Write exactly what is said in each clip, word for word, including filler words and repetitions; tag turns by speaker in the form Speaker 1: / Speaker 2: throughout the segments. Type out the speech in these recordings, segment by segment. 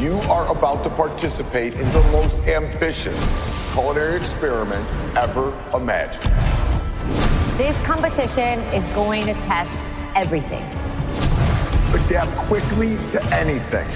Speaker 1: You are about to participate in the most ambitious culinary experiment ever imagined.
Speaker 2: This competition is going to test everything.
Speaker 1: Adapt quickly to anything.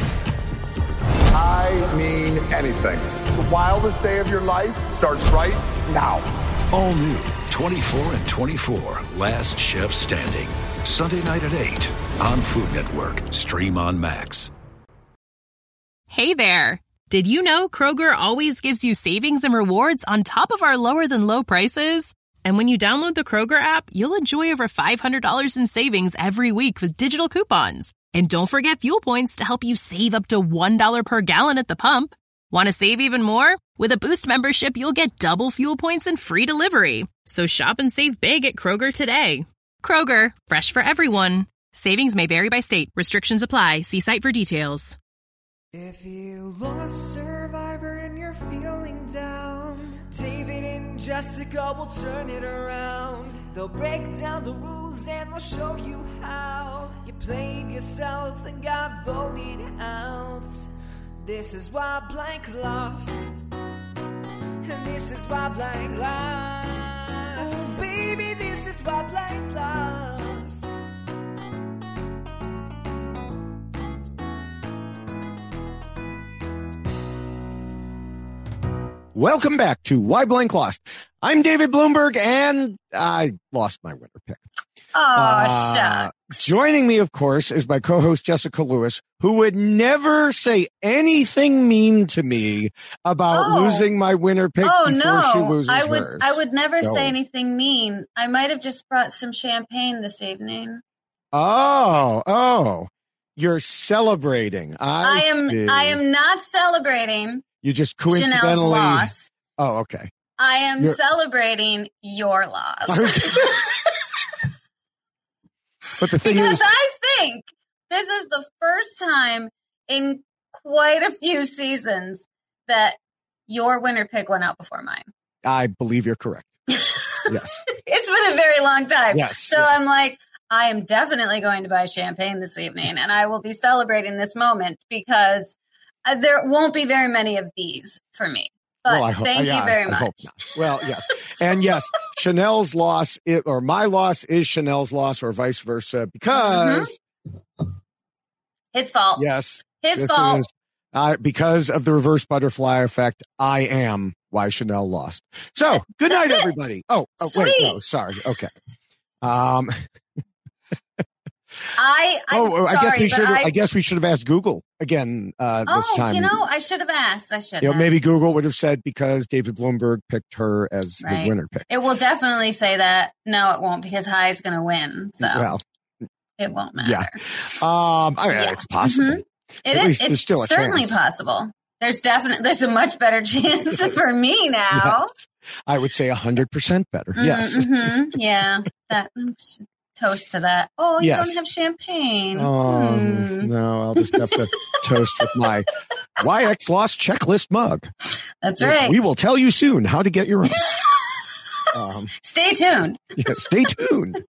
Speaker 1: I mean anything. The wildest day of your life starts right now.
Speaker 3: All new twenty-four and twenty-four, Last Chef Standing. Sunday night at eight on Food Network. Stream on Max.
Speaker 4: Hey there. Did you know Kroger always gives you savings and rewards on top of our lower than low prices? And when you download the Kroger app, you'll enjoy over five hundred dollars in savings every week with digital coupons. And don't forget fuel points to help you save up to one dollar per gallon at the pump. Want to save even more? With a Boost membership, you'll get double fuel points and free delivery. So shop and save big at Kroger today. Kroger, fresh for everyone. Savings may vary by state. Restrictions apply. See site for details.
Speaker 5: If you lost Survivor and you're feeling down, David and Jessica will turn it around. They'll break down the rules and they'll show you how you played yourself and got voted out. This is why Blank lost, and this is why Blank lost. Oh, baby, this is why Blank lost.
Speaker 6: Welcome back to Why Blank Lost. I'm David Bloomberg, and I lost my winner pick.
Speaker 7: Oh, uh, shucks.
Speaker 6: Joining me, of course, is my co-host Jessica Lewis, who would never say anything mean to me about
Speaker 7: oh.
Speaker 6: losing my winner pick
Speaker 7: oh,
Speaker 6: before
Speaker 7: no.
Speaker 6: she loses
Speaker 7: I would,
Speaker 6: hers.
Speaker 7: I would never
Speaker 6: no.
Speaker 7: say anything mean. I might have just brought some champagne this evening.
Speaker 6: Oh, oh. You're celebrating. I,
Speaker 7: I am
Speaker 6: see.
Speaker 7: I am not celebrating.
Speaker 6: You just coincidentally
Speaker 7: Chanel's loss.
Speaker 6: Oh, okay.
Speaker 7: I am
Speaker 6: You're...
Speaker 7: celebrating your loss.
Speaker 6: But the thing
Speaker 7: because
Speaker 6: is,
Speaker 7: I think this is the first time in quite a few seasons that your winner pick went out before mine.
Speaker 6: I believe you're correct. Yes.
Speaker 7: It's been a very long time.
Speaker 6: Yes.
Speaker 7: So I'm like, I am definitely going to buy champagne this evening, and I will be celebrating this moment because uh, there won't be very many of these for me. But
Speaker 6: well, I ho-
Speaker 7: thank
Speaker 6: yeah,
Speaker 7: you very
Speaker 6: I
Speaker 7: much.
Speaker 6: Hope not. Well, yes. And yes, Chanel's loss, it, or my loss is Chanel's loss, or vice versa, because.
Speaker 7: Mm-hmm. His fault.
Speaker 6: Yes.
Speaker 7: His fault. Is,
Speaker 6: uh, because of the reverse butterfly effect, I am why Chanel lost. So, good night,
Speaker 7: That's
Speaker 6: everybody. It. Oh, oh wait, no, sorry. Okay. Um.
Speaker 7: I, I'm
Speaker 6: oh, I
Speaker 7: sorry,
Speaker 6: guess we should. I,
Speaker 7: I,
Speaker 6: I guess we should have asked Google again uh, this
Speaker 7: oh,
Speaker 6: time.
Speaker 7: you know, I should have asked. I should.
Speaker 6: You know,
Speaker 7: have.
Speaker 6: maybe Google would have said because David Bloomberg picked her as
Speaker 7: right.
Speaker 6: his winner pick.
Speaker 7: It will definitely say that. No, it won't because High is going to win. So well, it won't matter.
Speaker 6: Yeah, um, I mean, yeah. it's possible.
Speaker 7: Mm-hmm. It
Speaker 6: At
Speaker 7: is.
Speaker 6: least
Speaker 7: It's
Speaker 6: there's still a
Speaker 7: certainly
Speaker 6: chance.
Speaker 7: possible. There's definitely there's a much better chance for me now.
Speaker 6: Yes. I would say a hundred percent better.
Speaker 7: Mm-hmm,
Speaker 6: yes.
Speaker 7: Mm-hmm. Yeah. That. Toast to that. Oh, you
Speaker 6: yes.
Speaker 7: don't have champagne.
Speaker 6: Oh,
Speaker 7: hmm.
Speaker 6: no, I'll just have to toast with my Y X Lost checklist mug.
Speaker 7: That's right.
Speaker 6: We will tell you soon how to get your own. um,
Speaker 7: stay tuned.
Speaker 6: Yeah, stay tuned.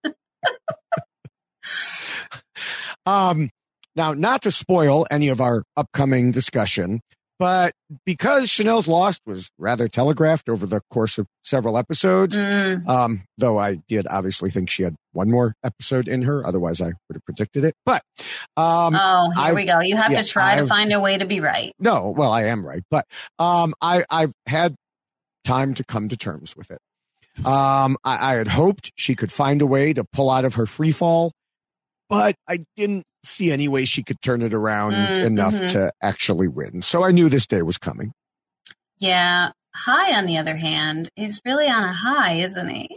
Speaker 6: um, now, not to spoil any of our upcoming discussion, but because Chanel's loss was rather telegraphed over the course of several episodes,
Speaker 7: mm.
Speaker 6: um, though I did obviously think she had one more episode in her. Otherwise, I would have predicted it. But um,
Speaker 7: oh, here
Speaker 6: I've,
Speaker 7: we go. You have
Speaker 6: yeah,
Speaker 7: to try
Speaker 6: I've,
Speaker 7: to find a way to be right.
Speaker 6: No, well, I am right. But um, I, I've had time to come to terms with it. Um, I, I had hoped she could find a way to pull out of her free fall, but I didn't see any way she could turn it around mm, enough mm-hmm. to actually win. So I knew this day was coming.
Speaker 7: Yeah. High, on the other hand, is really on a high, isn't he?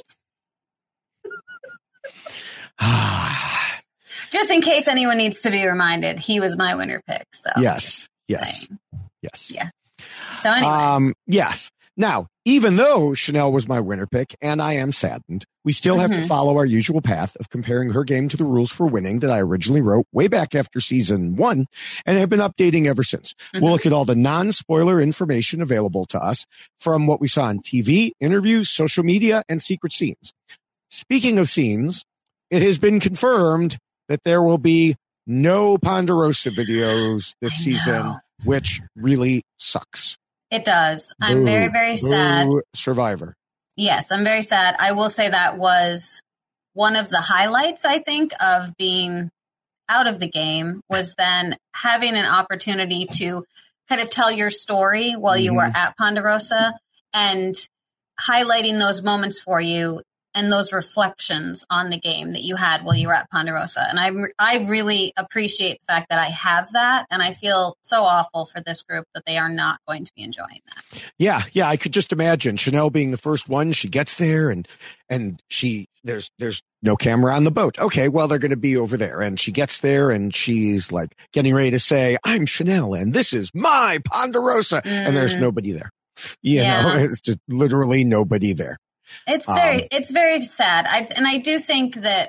Speaker 7: Just in case anyone needs to be reminded, he was my winner pick. So
Speaker 6: yes, yes, saying. yes.
Speaker 7: Yeah. So anyway.
Speaker 6: Um, yes. Now, even though Chanel was my winner pick, and I am saddened, we still have mm-hmm. to follow our usual path of comparing her game to the rules for winning that I originally wrote way back after season one and have been updating ever since. Mm-hmm. We'll look at all the non-spoiler information available to us from what we saw on T V, interviews, social media, and secret scenes. Speaking of scenes, it has been confirmed that there will be no Ponderosa videos this season which really sucks.
Speaker 7: It does. I'm
Speaker 6: Boo.
Speaker 7: very, very sad.
Speaker 6: Boo, Survivor.
Speaker 7: Yes, I'm very sad. I will say that was one of the highlights, I think, of being out of the game, was then having an opportunity to kind of tell your story while you mm-hmm. were at Ponderosa and highlighting those moments for you and those reflections on the game that you had while you were at Ponderosa. And I, I really appreciate the fact that I have that. And I feel so awful for this group that they are not going to be enjoying that.
Speaker 6: Yeah. Yeah. I could just imagine Chanel being the first one. She gets there and, and she, there's, there's no camera on the boat. Okay. Well, they're going to be over there. And she gets there and she's like getting ready to say, I'm Chanel and this is my Ponderosa. Mm. And there's nobody there. You yeah. know, it's just literally nobody there.
Speaker 7: It's very, um, it's very sad. I and I do think that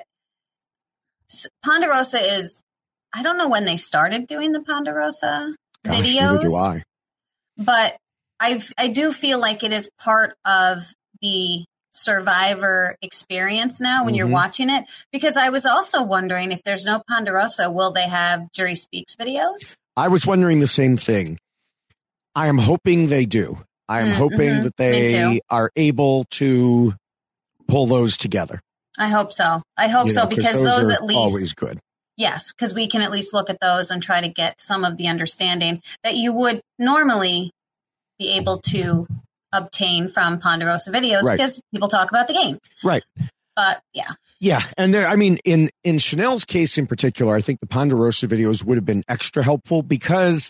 Speaker 7: Ponderosa is, I don't know when they started doing the Ponderosa gosh, videos.
Speaker 6: Neither do I.
Speaker 7: But I I do feel like it is part of the Survivor experience now when mm-hmm. you're watching it. Because I was also wondering if there's no Ponderosa, will they have Jury Speaks videos?
Speaker 6: I was wondering the same thing. I am hoping they do. I am mm, hoping mm-hmm. that they are able to pull those together.
Speaker 7: I hope so. I hope you so know, because those, those at least
Speaker 6: always good.
Speaker 7: Yes, because we can at least look at those and try to get some of the understanding that you would normally be able to obtain from Ponderosa videos right. because people talk about the game.
Speaker 6: Right.
Speaker 7: But yeah.
Speaker 6: Yeah. And there, I mean, in, in Chanel's case in particular, I think the Ponderosa videos would have been extra helpful because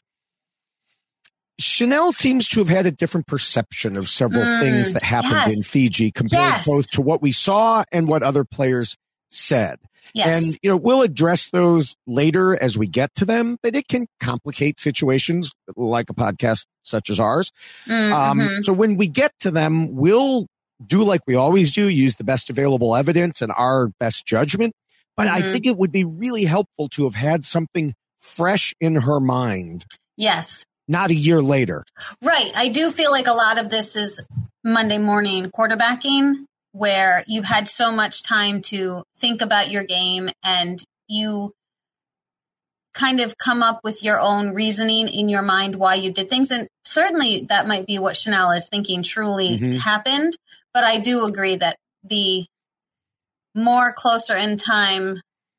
Speaker 6: Chanel seems to have had a different perception of several mm, things that happened yes. in Fiji compared yes. both to what we saw and what other players said. Yes. And, you know, we'll address those later as we get to them, but it can complicate situations like a podcast such as ours. Mm-hmm. Um, so when we get to them, we'll do like we always do, use the best available evidence and our best judgment. But mm-hmm. I think it would be really helpful to have had something fresh in her mind.
Speaker 7: Yes.
Speaker 6: Not a year later.
Speaker 7: Right. I do feel like a lot of this is Monday morning quarterbacking, where you've had so much time to think about your game and you kind of come up with your own reasoning in your mind why you did things. And certainly that might be what Chanel is thinking truly mm-hmm. happened. But I do agree that the more closer in time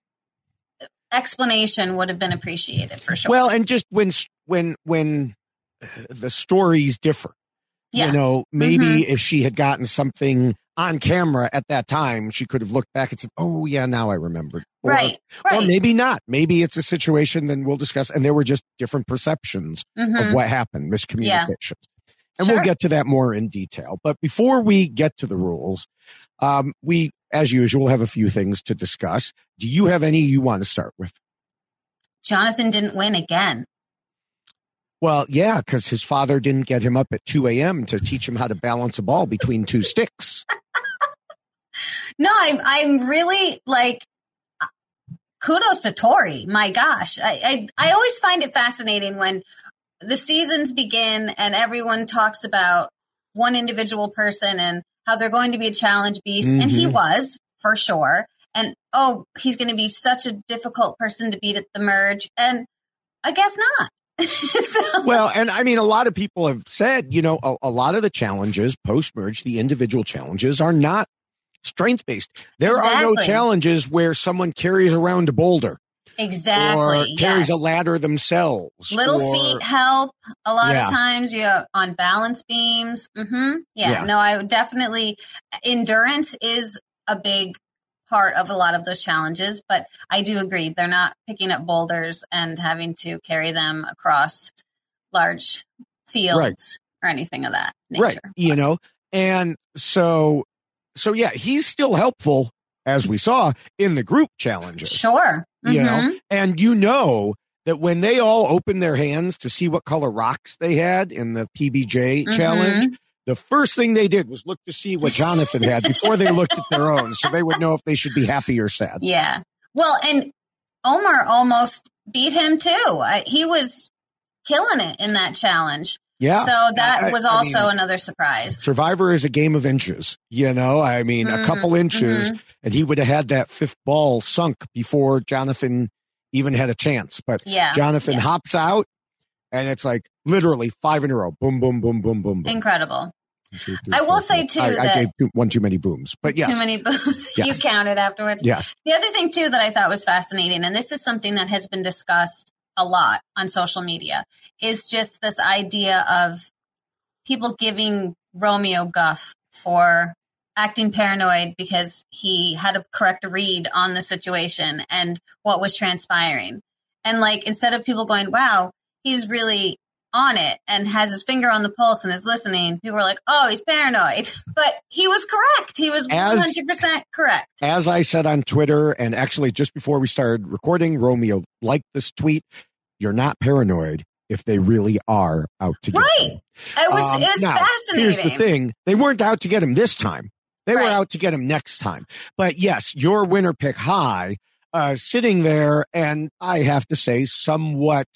Speaker 7: explanation would have been appreciated for sure.
Speaker 6: Well, and just when when when the stories differ, yeah. you know, maybe mm-hmm. if she had gotten something on camera at that time, she could have looked back and said, "Oh yeah, now I remembered." Or,
Speaker 7: right, right.
Speaker 6: Or maybe not. Maybe it's a situation then we'll discuss, and there were just different perceptions mm-hmm. of what happened, miscommunications. Yeah. And sure. we'll get to that more in detail. But before we get to the rules, um, we, as usual, have a few things to discuss. Do you have any you want to start with?
Speaker 7: Jonathan didn't win again.
Speaker 6: Well, yeah, because his father didn't get him up at two a.m. to teach him how to balance a ball between two sticks.
Speaker 7: No, I'm, I'm really like, kudos to Tori. My gosh. I, I, I always find it fascinating when the seasons begin and everyone talks about one individual person and how they're going to be a challenge beast. Mm-hmm. And he was, for sure. And, oh, he's going to be such a difficult person to beat at the merge. And I guess not. so.
Speaker 6: Well, and I mean, a lot of people have said, you know, a, a lot of the challenges post-merge, the individual challenges are not strength-based. There exactly. are no challenges where someone carries around a boulder.
Speaker 7: Exactly.
Speaker 6: Or carries
Speaker 7: yes.
Speaker 6: a ladder themselves.
Speaker 7: Little
Speaker 6: or,
Speaker 7: feet help. A lot
Speaker 6: yeah.
Speaker 7: of times you're on balance beams. Mm-hmm. Yeah,
Speaker 6: yeah.
Speaker 7: No, I would definitely, endurance is a big part of a lot of those challenges, but I do agree. They're not picking up boulders and having to carry them across large fields right. or anything of that nature.
Speaker 6: Right. You know, and so, so yeah, he's still helpful, as we saw, in the group challenges.
Speaker 7: Sure. Mm-hmm.
Speaker 6: You know, and you know that when they all opened their hands to see what color rocks they had in the P B J mm-hmm. challenge, the first thing they did was look to see what Jonathan had before they looked at their own, so they would know if they should be happy or sad.
Speaker 7: Yeah. Well, and Omar almost beat him too. I, he was killing it in that challenge.
Speaker 6: Yeah.
Speaker 7: So that I, was also
Speaker 6: I mean,
Speaker 7: another surprise.
Speaker 6: Survivor is a game of inches, you know, I mean, mm-hmm, a couple inches mm-hmm. and he would have had that fifth ball sunk before Jonathan even had a chance. But
Speaker 7: yeah,
Speaker 6: Jonathan
Speaker 7: yeah.
Speaker 6: hops out, And it's like literally five in a row. Boom, boom, boom, boom, boom, boom.
Speaker 7: Incredible.
Speaker 6: Two, three,
Speaker 7: I will
Speaker 6: four,
Speaker 7: say,
Speaker 6: five.
Speaker 7: too,
Speaker 6: I,
Speaker 7: that
Speaker 6: I gave two, one too many booms, but yes.
Speaker 7: Too many booms.
Speaker 6: Yes.
Speaker 7: You counted afterwards.
Speaker 6: Yes.
Speaker 7: The other thing, too, that I thought was fascinating, and this is something that has been discussed a lot on social media, is just this idea of people giving Romeo guff for acting paranoid because he had to correct a read on the situation and what was transpiring. And like, instead of people going, wow, he's really on it and has his finger on the pulse and is listening, people were like, oh, he's paranoid. But he was correct. He was
Speaker 6: As-
Speaker 7: one hundred percent correct.
Speaker 6: As I said on Twitter, and actually just before we started recording, Romeo liked this tweet. You're not paranoid if they really are out to get
Speaker 7: Right.
Speaker 6: him.
Speaker 7: It was,
Speaker 6: Um,
Speaker 7: it was
Speaker 6: now,
Speaker 7: fascinating.
Speaker 6: Here's the thing. They weren't out to get him this time. They
Speaker 7: Right.
Speaker 6: were out to get him next time. But yes, your winner pick high, uh, sitting there, and I have to say somewhat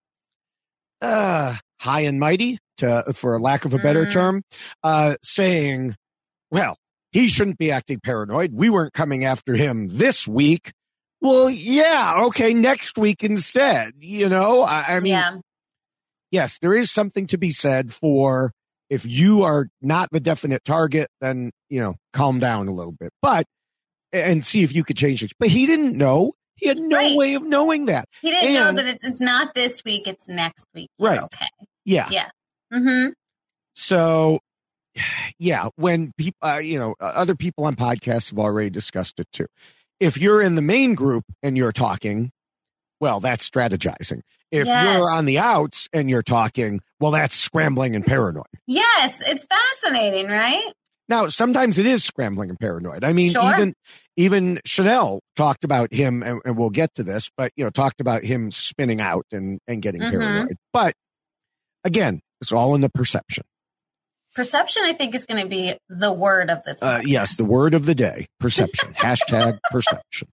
Speaker 6: uh, high and mighty, to for lack of a better
Speaker 7: Mm.
Speaker 6: term, uh, saying, well, he shouldn't be acting paranoid. We weren't coming after him this week. Well, yeah, okay, next week instead. You know, I, I mean,
Speaker 7: yeah.
Speaker 6: yes, there is something to be said for if you are not the definite target, then, you know, calm down a little bit, but, and see if you could change it. But he didn't know. He had no
Speaker 7: Right.
Speaker 6: way of knowing that.
Speaker 7: He didn't know
Speaker 6: And-
Speaker 7: that it's it's not this week, it's next week. You're
Speaker 6: Right.
Speaker 7: Okay.
Speaker 6: Yeah.
Speaker 7: Yeah. Mm-hmm.
Speaker 6: So, yeah, when people, uh, you know, uh, other people on podcasts have already discussed it too. If you're in the main group and you're talking, well, that's strategizing. If
Speaker 7: Yes.
Speaker 6: you're on the outs and you're talking, well, that's scrambling and paranoid.
Speaker 7: Yes, it's fascinating, right?
Speaker 6: Now, sometimes it is scrambling and paranoid. I mean,
Speaker 7: Sure.
Speaker 6: even even Chanel talked about him, and, and we'll get to this, but, you know, talked about him spinning out and, and getting
Speaker 7: Mhm.
Speaker 6: paranoid. But again, it's all in the perception.
Speaker 7: Perception, I think, is going to be the word of this
Speaker 6: Uh,
Speaker 7: podcast.
Speaker 6: yes, the word of the day, perception. Hashtag perception.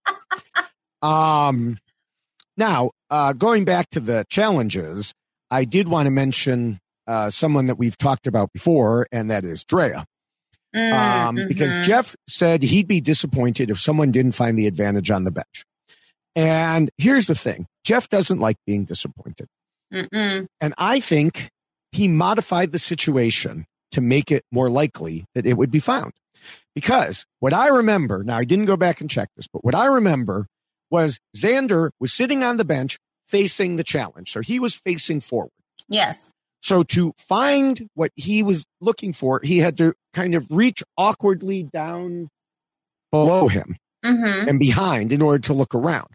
Speaker 6: Um, now, uh, going back to the challenges, I did want to mention uh, someone that we've talked about before, and that is Drea.
Speaker 7: Mm,
Speaker 6: Um, because
Speaker 7: mhm.
Speaker 6: Jeff said he'd be disappointed if someone didn't find the advantage on the bench. And here's the thing. Jeff doesn't like being disappointed.
Speaker 7: Mm-mm.
Speaker 6: And I think he modified the situation to make it more likely that it would be found. Because what I remember, now I didn't go back and check this, but what I remember was Xander was sitting on the bench facing the challenge. So he was facing forward.
Speaker 7: Yes.
Speaker 6: So to find what he was looking for, he had to kind of reach awkwardly down below him
Speaker 7: Mm-hmm.
Speaker 6: and behind in order to look around.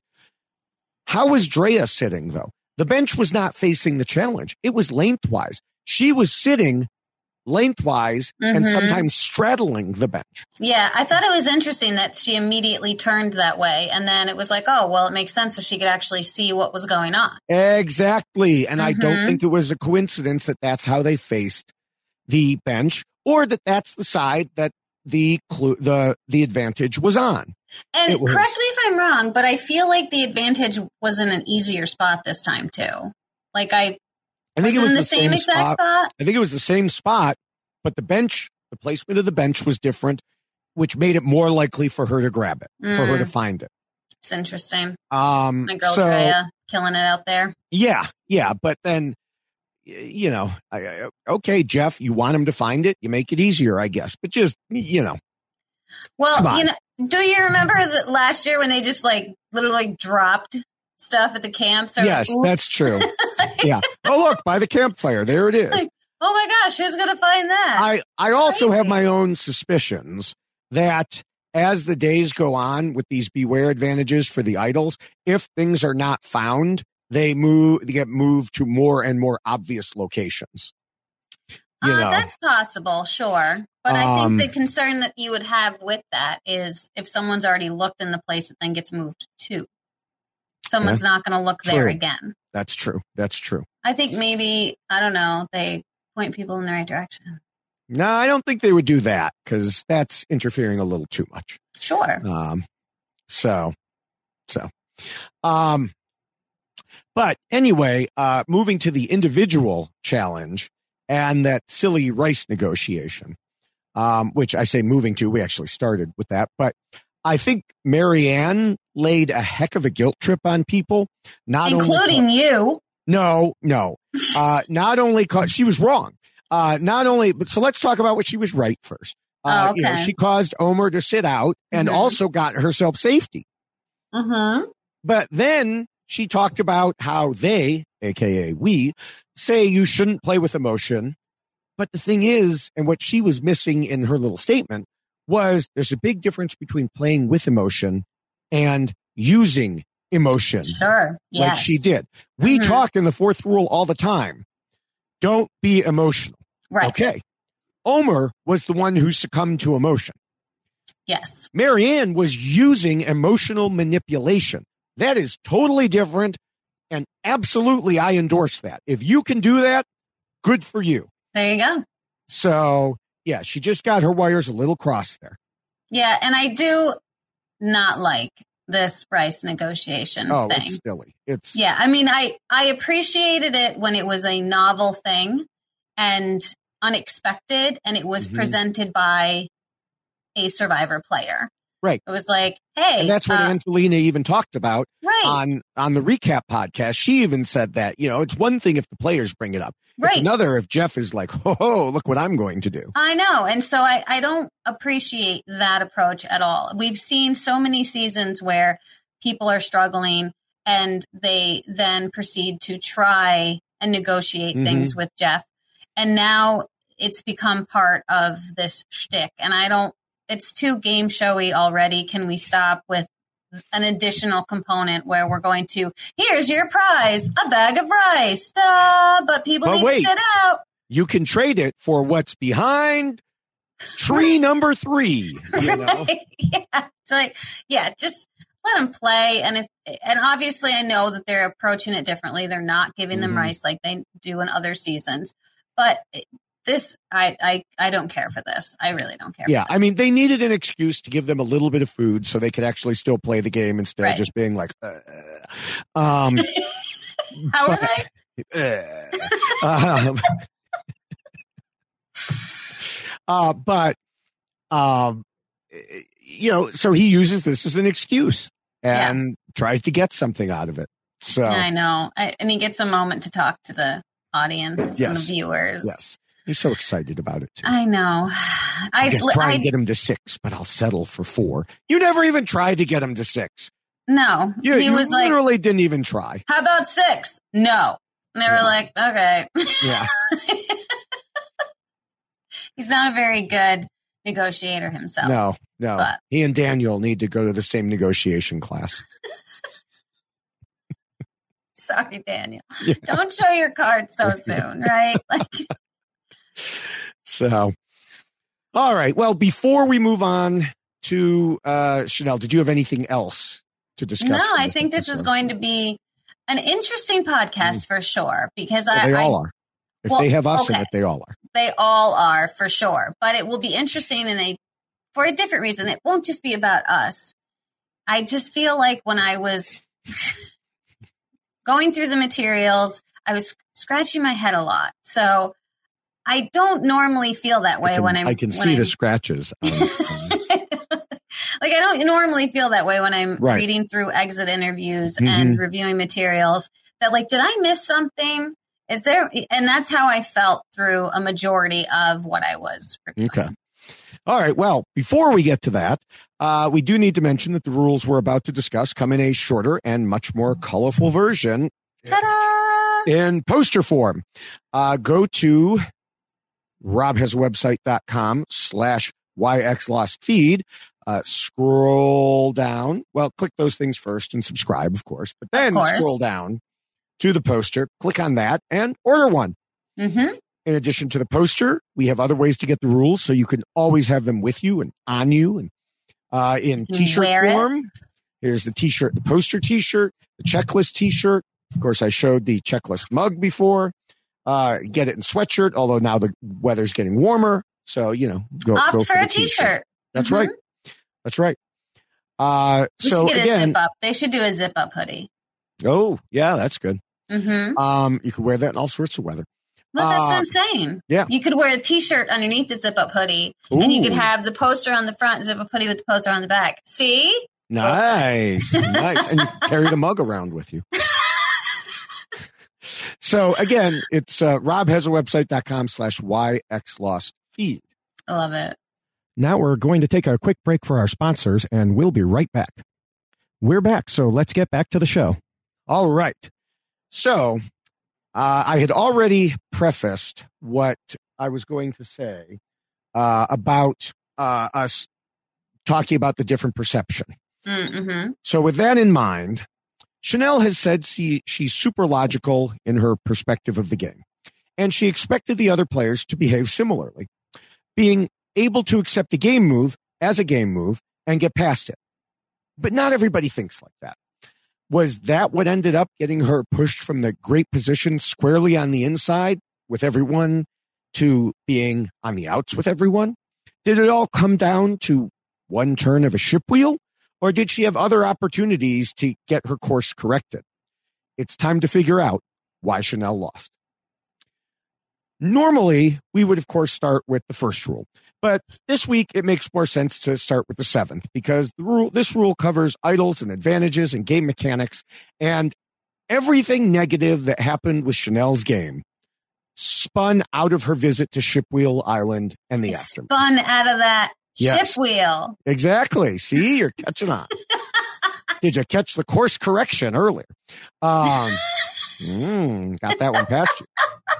Speaker 6: How was Drea sitting, though? The bench was not facing the challenge. It was lengthwise. She was sitting lengthwise and
Speaker 7: Mhm.
Speaker 6: sometimes straddling the bench.
Speaker 7: Yeah, I thought it was interesting that she immediately turned that way. And then it was like, oh, well, it makes sense if she could actually see what was going on.
Speaker 6: Exactly. And I don't
Speaker 7: Mhm.
Speaker 6: think it was a coincidence that that's how they faced the bench, or that that's the side that the clu- the the advantage was on.
Speaker 7: And
Speaker 6: It was.
Speaker 7: correct me if I'm wrong, but I feel like the advantage was in an easier spot this time, too. Like, I
Speaker 6: I
Speaker 7: was
Speaker 6: think it was
Speaker 7: in
Speaker 6: the,
Speaker 7: the same exact
Speaker 6: spot.
Speaker 7: spot.
Speaker 6: I think it was the same spot, but the bench, the placement of the bench was different, which made it more likely for her to grab it, for her to
Speaker 7: Mm.
Speaker 6: find it.
Speaker 7: It's interesting.
Speaker 6: Um,
Speaker 7: My girl
Speaker 6: so
Speaker 7: Drea killing it out there.
Speaker 6: yeah, yeah, but then, y- you know, I, I, okay, Jeff, you want him to find it, you make it easier, I guess, but just, you know, Come
Speaker 7: Well,
Speaker 6: on.
Speaker 7: you know, do you remember that last year when they just like literally dropped stuff at the camps? Or,
Speaker 6: yes,
Speaker 7: oops.
Speaker 6: that's true. Yeah. Oh, look, by the campfire, there it is.
Speaker 7: Like, oh my gosh, who's going to find that?
Speaker 6: I, I also
Speaker 7: Crazy.
Speaker 6: have my own suspicions that as the days go on with these beware advantages for the idols, if things are not found, they move, they get moved to more and more obvious locations. You
Speaker 7: uh,
Speaker 6: know,
Speaker 7: that's possible, sure. But I
Speaker 6: Um,
Speaker 7: think the concern that you would have with that is if someone's already looked in the place, it then gets moved to. Someone's not going to look there
Speaker 6: True.
Speaker 7: again.
Speaker 6: that's true. That's true.
Speaker 7: I think maybe, I don't know, they point people in the right direction.
Speaker 6: No, I don't think they would do that because that's interfering a little too much.
Speaker 7: Sure.
Speaker 6: Um, so, so, um, but anyway, uh, moving to the individual challenge and that silly rice negotiation, um, which I say moving to, we actually started with that, but I think Marianne laid a heck of a guilt trip on people, not
Speaker 7: Including
Speaker 6: only,
Speaker 7: you.
Speaker 6: No, no. Uh, not only caused, she was wrong. Uh, not only, but so let's talk about what she was right first. Uh,
Speaker 7: oh, okay.
Speaker 6: You know, she caused Omar to sit out and
Speaker 7: mm-hmm.
Speaker 6: also got herself safety.
Speaker 7: Mm-hmm.
Speaker 6: But then she talked about how they, A K A we, say you shouldn't play with emotion. But the thing is, and what she was missing in her little statement was there's a big difference between playing with emotion and using emotion.
Speaker 7: Sure. Yes.
Speaker 6: Like she did. We
Speaker 7: mm-hmm.
Speaker 6: talk in the fourth rule all the time. Don't be emotional.
Speaker 7: Right.
Speaker 6: Okay. Omar was the one who succumbed to emotion.
Speaker 7: Yes.
Speaker 6: Marianne was using emotional manipulation. That is totally different. And absolutely, I endorse that. If you can do that, good for you.
Speaker 7: There you go.
Speaker 6: So, yeah, she just got her wires a little crossed there.
Speaker 7: Yeah, and I do not like this price negotiation
Speaker 6: oh,
Speaker 7: thing.
Speaker 6: It's silly. It's
Speaker 7: yeah. I mean, I I appreciated it when it was a novel thing and unexpected, and it was mm-hmm. presented by a Survivor player.
Speaker 6: Right.
Speaker 7: It was like, hey,
Speaker 6: and that's what
Speaker 7: uh,
Speaker 6: Angelina even talked about
Speaker 7: right.
Speaker 6: on on the recap podcast. She even said that, you know, it's one thing if the players bring it up.
Speaker 7: Right.
Speaker 6: It's another if Jeff is like, ho, ho, look what I'm going to do.
Speaker 7: I know. And so I, I don't appreciate that approach at all. We've seen so many seasons where people are struggling and they then proceed to try and negotiate mm-hmm. things with Jeff. And now it's become part of this shtick. And I don't, it's too game showy already. Can we stop with an additional component where we're going to, here's your prize, a bag of rice, ta-da, but people
Speaker 6: but
Speaker 7: need
Speaker 6: wait,
Speaker 7: to sit out.
Speaker 6: You can trade it for what's behind tree number three, you know?
Speaker 7: Right. Yeah. It's like, yeah, just let them play. And if, and obviously I know that they're approaching it differently. They're not giving mm-hmm. them rice like they do in other seasons, but this, I, I, I don't care for this. I really don't care.
Speaker 6: Yeah.
Speaker 7: For this.
Speaker 6: I mean, they needed an excuse to give them a little bit of food so they could actually still play the game instead right. of just being like, uh, um,
Speaker 7: how
Speaker 6: but,
Speaker 7: are they?
Speaker 6: Uh, um, uh, but, um, you know, so he uses this as an excuse and yeah. tries to get something out of it. So
Speaker 7: I know. I, and he gets a moment to talk to the audience
Speaker 6: yes.
Speaker 7: and the viewers.
Speaker 6: Yes. He's so excited about it, too.
Speaker 7: I know. I
Speaker 6: I try and get him to six, but I'll settle for four. You never even tried to get him to six.
Speaker 7: No.
Speaker 6: You,
Speaker 7: he
Speaker 6: you
Speaker 7: was
Speaker 6: literally
Speaker 7: like,
Speaker 6: didn't even try.
Speaker 7: How about six? No. And they yeah. were like, okay.
Speaker 6: Yeah.
Speaker 7: He's not a very good negotiator himself.
Speaker 6: No, no. But. He and Daniel need to go to the same negotiation class.
Speaker 7: Sorry, Daniel. Yeah. Don't show your cards so soon, right? Like.
Speaker 6: So, all right. Well, before we move on to uh, Chanel, did you have anything else to discuss?
Speaker 7: No, I think this is going to be an interesting podcast mm. for sure because
Speaker 6: well,
Speaker 7: I
Speaker 6: they all
Speaker 7: I,
Speaker 6: are. If
Speaker 7: well,
Speaker 6: they have us
Speaker 7: okay.
Speaker 6: in it, they all are.
Speaker 7: They all are for sure. But it will be interesting in a for a different reason. It won't just be about us. I just feel like when I was going through the materials, I was scratching my head a lot. So I don't normally feel that way
Speaker 6: I can,
Speaker 7: when I'm.
Speaker 6: I can
Speaker 7: when
Speaker 6: see
Speaker 7: I'm,
Speaker 6: the scratches. Um, um,
Speaker 7: like I don't normally feel that way when I'm
Speaker 6: right.
Speaker 7: reading through exit interviews
Speaker 6: mm-hmm.
Speaker 7: and reviewing materials. That like, did I miss something? Is there? And that's how I felt through a majority of what I was reviewing.
Speaker 6: Okay. All right. Well, before we get to that, uh, we do need to mention that the rules we're about to discuss come in a shorter and much more colorful version.
Speaker 7: Ta-da!
Speaker 6: In poster form. Uh, go to robhasawebsite.com slash yxlost feed. Uh, scroll down. Well, click those things first and subscribe, of course. But then scroll down to the poster, click on that, and order one.
Speaker 7: Mm-hmm.
Speaker 6: In addition to the poster, we have other ways to get the rules, so you can always have them with you and on you and uh, in T-shirt form. It. Here's the T-shirt, the poster T-shirt, the checklist T-shirt. Of course, I showed the checklist mug before. Uh, get it in sweatshirt, although now the weather's getting warmer. So, you know, go,
Speaker 7: Opt
Speaker 6: go
Speaker 7: for,
Speaker 6: for
Speaker 7: a
Speaker 6: the
Speaker 7: T-shirt.
Speaker 6: T-shirt. That's mm-hmm. right. That's right. Uh,
Speaker 7: we
Speaker 6: so
Speaker 7: should get
Speaker 6: again,
Speaker 7: a zip up. They should do a zip up hoodie.
Speaker 6: Oh, yeah, that's good.
Speaker 7: Mm-hmm.
Speaker 6: Um, you could wear that in all sorts of weather.
Speaker 7: Well, that's
Speaker 6: uh,
Speaker 7: what I'm saying.
Speaker 6: Yeah.
Speaker 7: You could wear a T-shirt underneath the zip up hoodie,
Speaker 6: Ooh.
Speaker 7: and you could have the poster on the front, zip up hoodie with the poster on the back. See?
Speaker 6: Nice. Nice. And you carry the mug around with you. So again, it's uh, rob has a website dot com slash Y X Lost feed.
Speaker 7: I love it.
Speaker 6: Now we're going to take a quick break for our sponsors, and we'll be right back. We're back, so let's get back to the show. All right. So uh, I had already prefaced what I was going to say uh, about uh, us talking about the different perception.
Speaker 7: Mm-hmm.
Speaker 6: So with that in mind, Chanel has said she, she's super logical in her perspective of the game, and she expected the other players to behave similarly, being able to accept a game move as a game move and get past it. But not everybody thinks like that. Was that what ended up getting her pushed from the great position squarely on the inside with everyone to being on the outs with everyone? Did it all come down to one turn of a ship wheel, or did she have other opportunities to get her course corrected? It's time to figure out why Chanel lost. Normally, we would, of course, start with the first rule. But this week, it makes more sense to start with the seventh, because the rule, this rule covers idols and advantages and game mechanics, and everything negative that happened with Chanel's game spun out of her visit to Shipwheel Island and the
Speaker 7: It
Speaker 6: aftermath.
Speaker 7: spun out of that
Speaker 6: Yes.
Speaker 7: ship wheel.
Speaker 6: Exactly. See, you're catching on. Did you catch the course correction earlier? Um, mm, got that one past you.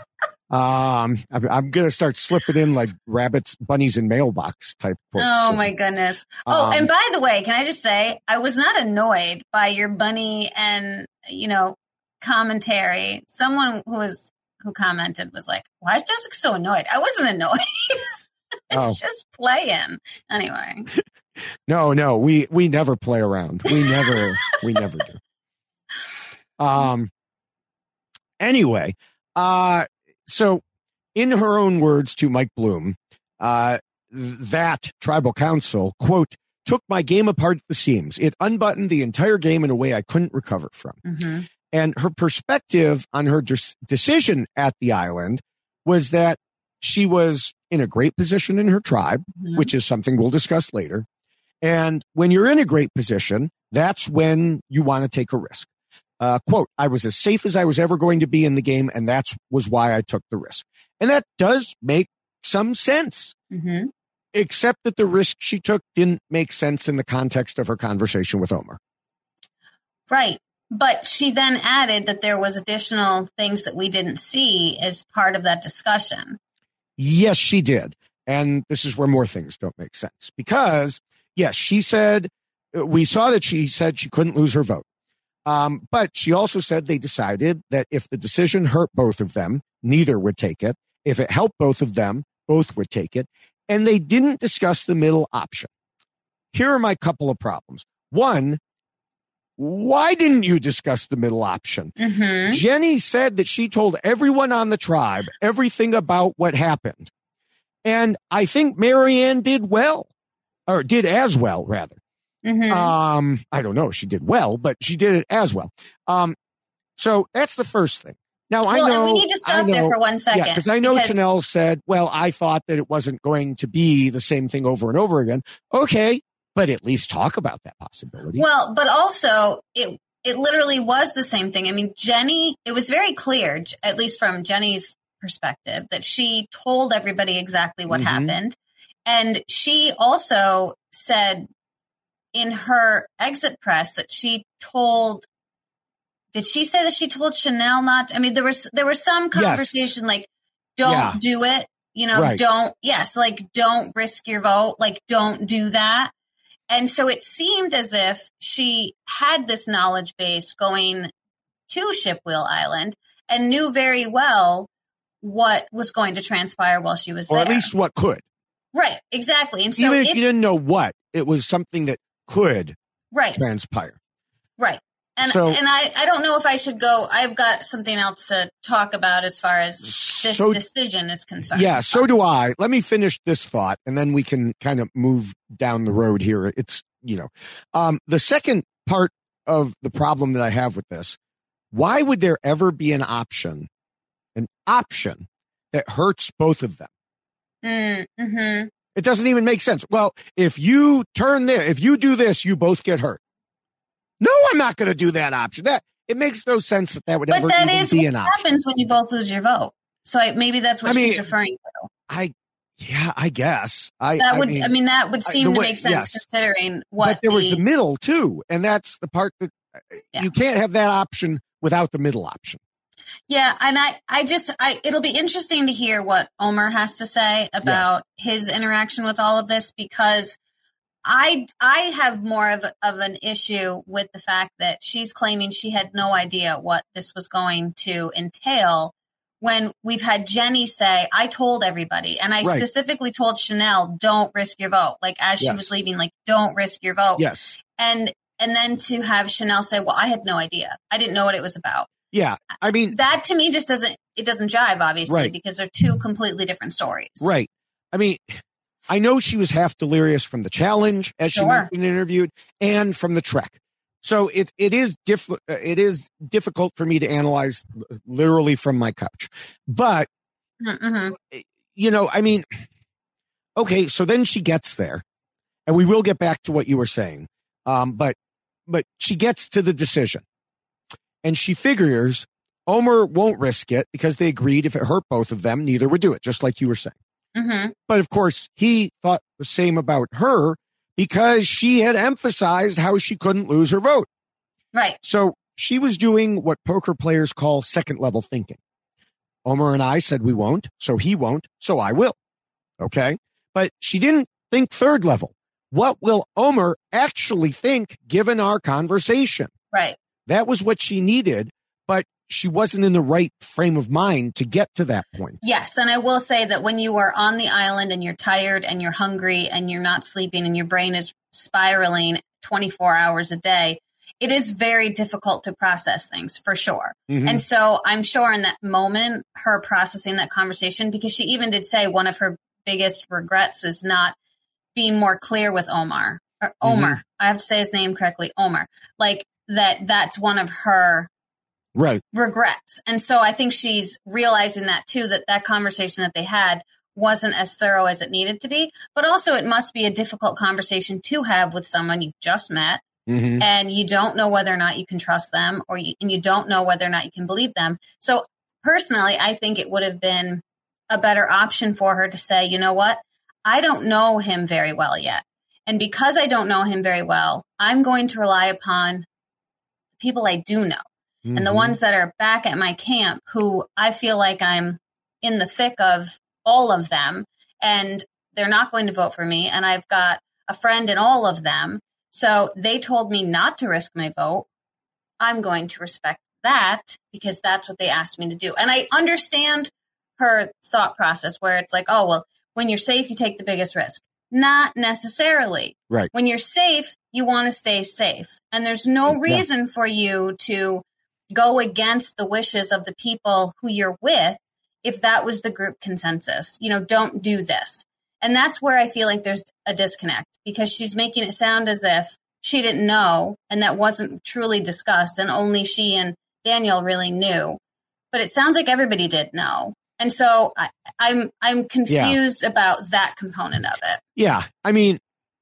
Speaker 6: Um, I'm, I'm going to start slipping in like rabbits, bunnies, and mailbox type quotes.
Speaker 7: Oh
Speaker 6: So,
Speaker 7: my goodness. Oh,
Speaker 6: Um,
Speaker 7: and by the way, can I just say, I was not annoyed by your bunny and, you know, commentary. Someone who was, who commented was like, why is Jessica so annoyed? I wasn't annoyed. It's
Speaker 6: Oh.
Speaker 7: just playing. Anyway.
Speaker 6: No, no, we, we never play around. We never, we never do. Um, anyway, uh, so in her own words to Mike Bloom, uh, that tribal council, quote, took my game apart at the seams. It unbuttoned the entire game in a way I couldn't recover from.
Speaker 7: Mm-hmm.
Speaker 6: And her perspective on her de- decision at the island was that she was in a great position in her tribe,
Speaker 7: Mhm.
Speaker 6: which is something we'll discuss later. And when you're in a great position, that's when you want to take a risk. Uh, quote, I was as safe as I was ever going to be in the game, and that was why I took the risk. And that does make some sense,
Speaker 7: Mm-hmm.
Speaker 6: except that the risk she took didn't make sense in the context of her conversation with Omar.
Speaker 7: Right. But she then added that there was additional things that we didn't see as part of that discussion.
Speaker 6: Yes, she did. And this is where more things don't make sense. Because, yes, she said, we saw that she said she couldn't lose her vote. Um, but she also said they decided that if the decision hurt both of them, neither would take it. If it helped both of them, both would take it. And they didn't discuss the middle option. Here are my couple of problems. One, why didn't you discuss the middle option?
Speaker 7: Mm-hmm.
Speaker 6: Jenny said that she told everyone on the tribe everything about what happened. And I think Marianne did well, or did as well, rather.
Speaker 7: Mm-hmm.
Speaker 6: Um, I don't know if she did well, but she did it as well. Um, so that's the first thing. Now,
Speaker 7: well,
Speaker 6: I know.
Speaker 7: and we need to
Speaker 6: I
Speaker 7: stop
Speaker 6: know,
Speaker 7: there for one second.
Speaker 6: Yeah, because I know
Speaker 7: because-
Speaker 6: Chanel said, well, I thought that it wasn't going to be the same thing over and over again. Okay, but at least talk about that possibility.
Speaker 7: Well, but also it it literally was the same thing. I mean, Jenny, it was very clear, at least from Jenny's perspective, that she told everybody exactly what
Speaker 6: Mhm.
Speaker 7: happened. And she also said in her exit press that she told, did she say that she told Chanel not? I mean, there was, there was some conversation like, don't
Speaker 6: Yeah.
Speaker 7: do it, you know,
Speaker 6: Right.
Speaker 7: don't, yes, like don't risk your vote, like don't do that. And so it seemed as if she had this knowledge base going to Shipwheel Island and knew very well what was going to transpire while she was
Speaker 6: or
Speaker 7: there.
Speaker 6: at least what could.
Speaker 7: Right, exactly. And so
Speaker 6: Even if
Speaker 7: if,
Speaker 6: you didn't know what, it was something that could
Speaker 7: right,
Speaker 6: transpire.
Speaker 7: right. And
Speaker 6: So-
Speaker 7: and I, I don't know if I should go. I've got something else to talk about as far as this
Speaker 6: So-
Speaker 7: decision is concerned.
Speaker 6: Yeah, so do I. Let me finish this thought, and then we can kind of move down the road here. It's, you know, um, the second part of the problem that I have with this, why would there ever be an option, an option that hurts both of them?
Speaker 7: Mm, mm-hmm.
Speaker 6: It doesn't even make sense. Well, if you turn there, if you do this, you both get hurt. No, I'm not going to do that option. That it makes no sense that that would
Speaker 7: but
Speaker 6: ever
Speaker 7: that
Speaker 6: even
Speaker 7: is
Speaker 6: be
Speaker 7: what
Speaker 6: an option.
Speaker 7: happens when you both lose your vote. So I, maybe that's what
Speaker 6: I mean,
Speaker 7: she's referring to.
Speaker 6: I, yeah, I guess. I
Speaker 7: That
Speaker 6: I
Speaker 7: would,
Speaker 6: mean,
Speaker 7: I mean, that would
Speaker 6: I-
Speaker 7: seem
Speaker 6: the
Speaker 7: to
Speaker 6: way-
Speaker 7: make sense
Speaker 6: yes.
Speaker 7: considering what.
Speaker 6: But there was
Speaker 7: the-
Speaker 6: the middle too, and that's the part that uh,
Speaker 7: Yeah.
Speaker 6: you can't have that option without the middle option.
Speaker 7: Yeah, and I, I just, I, it'll be interesting to hear what Omar has to say about his interaction with all of this, because I, I have more of, of an issue with the fact that she's claiming she had no idea what this was going to entail, when we've had Jenny say, I told everybody, and I
Speaker 6: Right.
Speaker 7: specifically told Chanel, don't risk your vote. Like, as she
Speaker 6: Yes.
Speaker 7: was leaving, like, don't risk your vote.
Speaker 6: Yes.
Speaker 7: And, and then to have Chanel say, well, I had no idea. I didn't know what it was about.
Speaker 6: Yeah. I mean,
Speaker 7: That to me just doesn't, it doesn't jive, obviously,
Speaker 6: Right.
Speaker 7: because they're two completely different stories.
Speaker 6: right. I mean, I know she was half delirious from the challenge, as she
Speaker 7: Sure.
Speaker 6: mentioned interviewed, and from the trek. So it it is diff- it is difficult for me to analyze literally from my couch. But
Speaker 7: Mm-hmm.
Speaker 6: you know, I mean, okay, so then she gets there, and we will get back to what you were saying. Um, but but she gets to the decision, and she figures Omar won't risk it because they agreed if it hurt both of them, neither would do it, just like you were saying.
Speaker 7: Mm-hmm.
Speaker 6: But of course, he thought the same about her because she had emphasized how she couldn't lose her vote.
Speaker 7: Right.
Speaker 6: So she was doing what poker players call second level thinking. Omar and I said we won't, so he won't, so I will. Okay. But she didn't think third level. What will Omar actually think given our conversation?
Speaker 7: Right.
Speaker 6: That was what she needed, but she wasn't in the right frame of mind to get to that point.
Speaker 7: Yes. And I will say that when you are on the island and you're tired and you're hungry and you're not sleeping and your brain is spiraling twenty-four hours a day, it is very difficult to process things, for sure.
Speaker 6: Mhm.
Speaker 7: And so I'm sure in that moment, her processing that conversation, because she even did say one of her biggest regrets is not being more clear with Omar. Or Omar. I have to say his name correctly, Omar. Like that that's one of her
Speaker 6: Right.
Speaker 7: regrets. And so I think she's realizing that too, that that conversation that they had wasn't as thorough as it needed to be. But also it must be a difficult conversation to have with someone you've just met.
Speaker 6: Mhm.
Speaker 7: And you don't know whether or not you can trust them, or you, and you don't know whether or not you can believe them. So personally, I think it would have been a better option for her to say, you know what? I don't know him very well yet. And because I don't know him very well, I'm going to rely upon people I do know. And the
Speaker 6: Mhm.
Speaker 7: ones that are back at my camp who I feel like I'm in the thick of all of them, and they're not going to vote for me. And I've got a friend in all of them. So they told me not to risk my vote. I'm going to respect that because that's what they asked me to do. And I understand her thought process where it's like, oh, well, when you're safe, you take the biggest risk. Not necessarily.
Speaker 6: Right.
Speaker 7: When you're safe, you want to stay safe. And there's no
Speaker 6: Yeah.
Speaker 7: reason for you to go against the wishes of the people who you're with if that was the group consensus. You know, don't do this. And that's where I feel like there's a disconnect, because she's making it sound as if she didn't know and that wasn't truly discussed and only she and Daniel really knew. But it sounds like everybody did know. And so I, I'm I'm confused about that component of it.
Speaker 6: Yeah. I mean,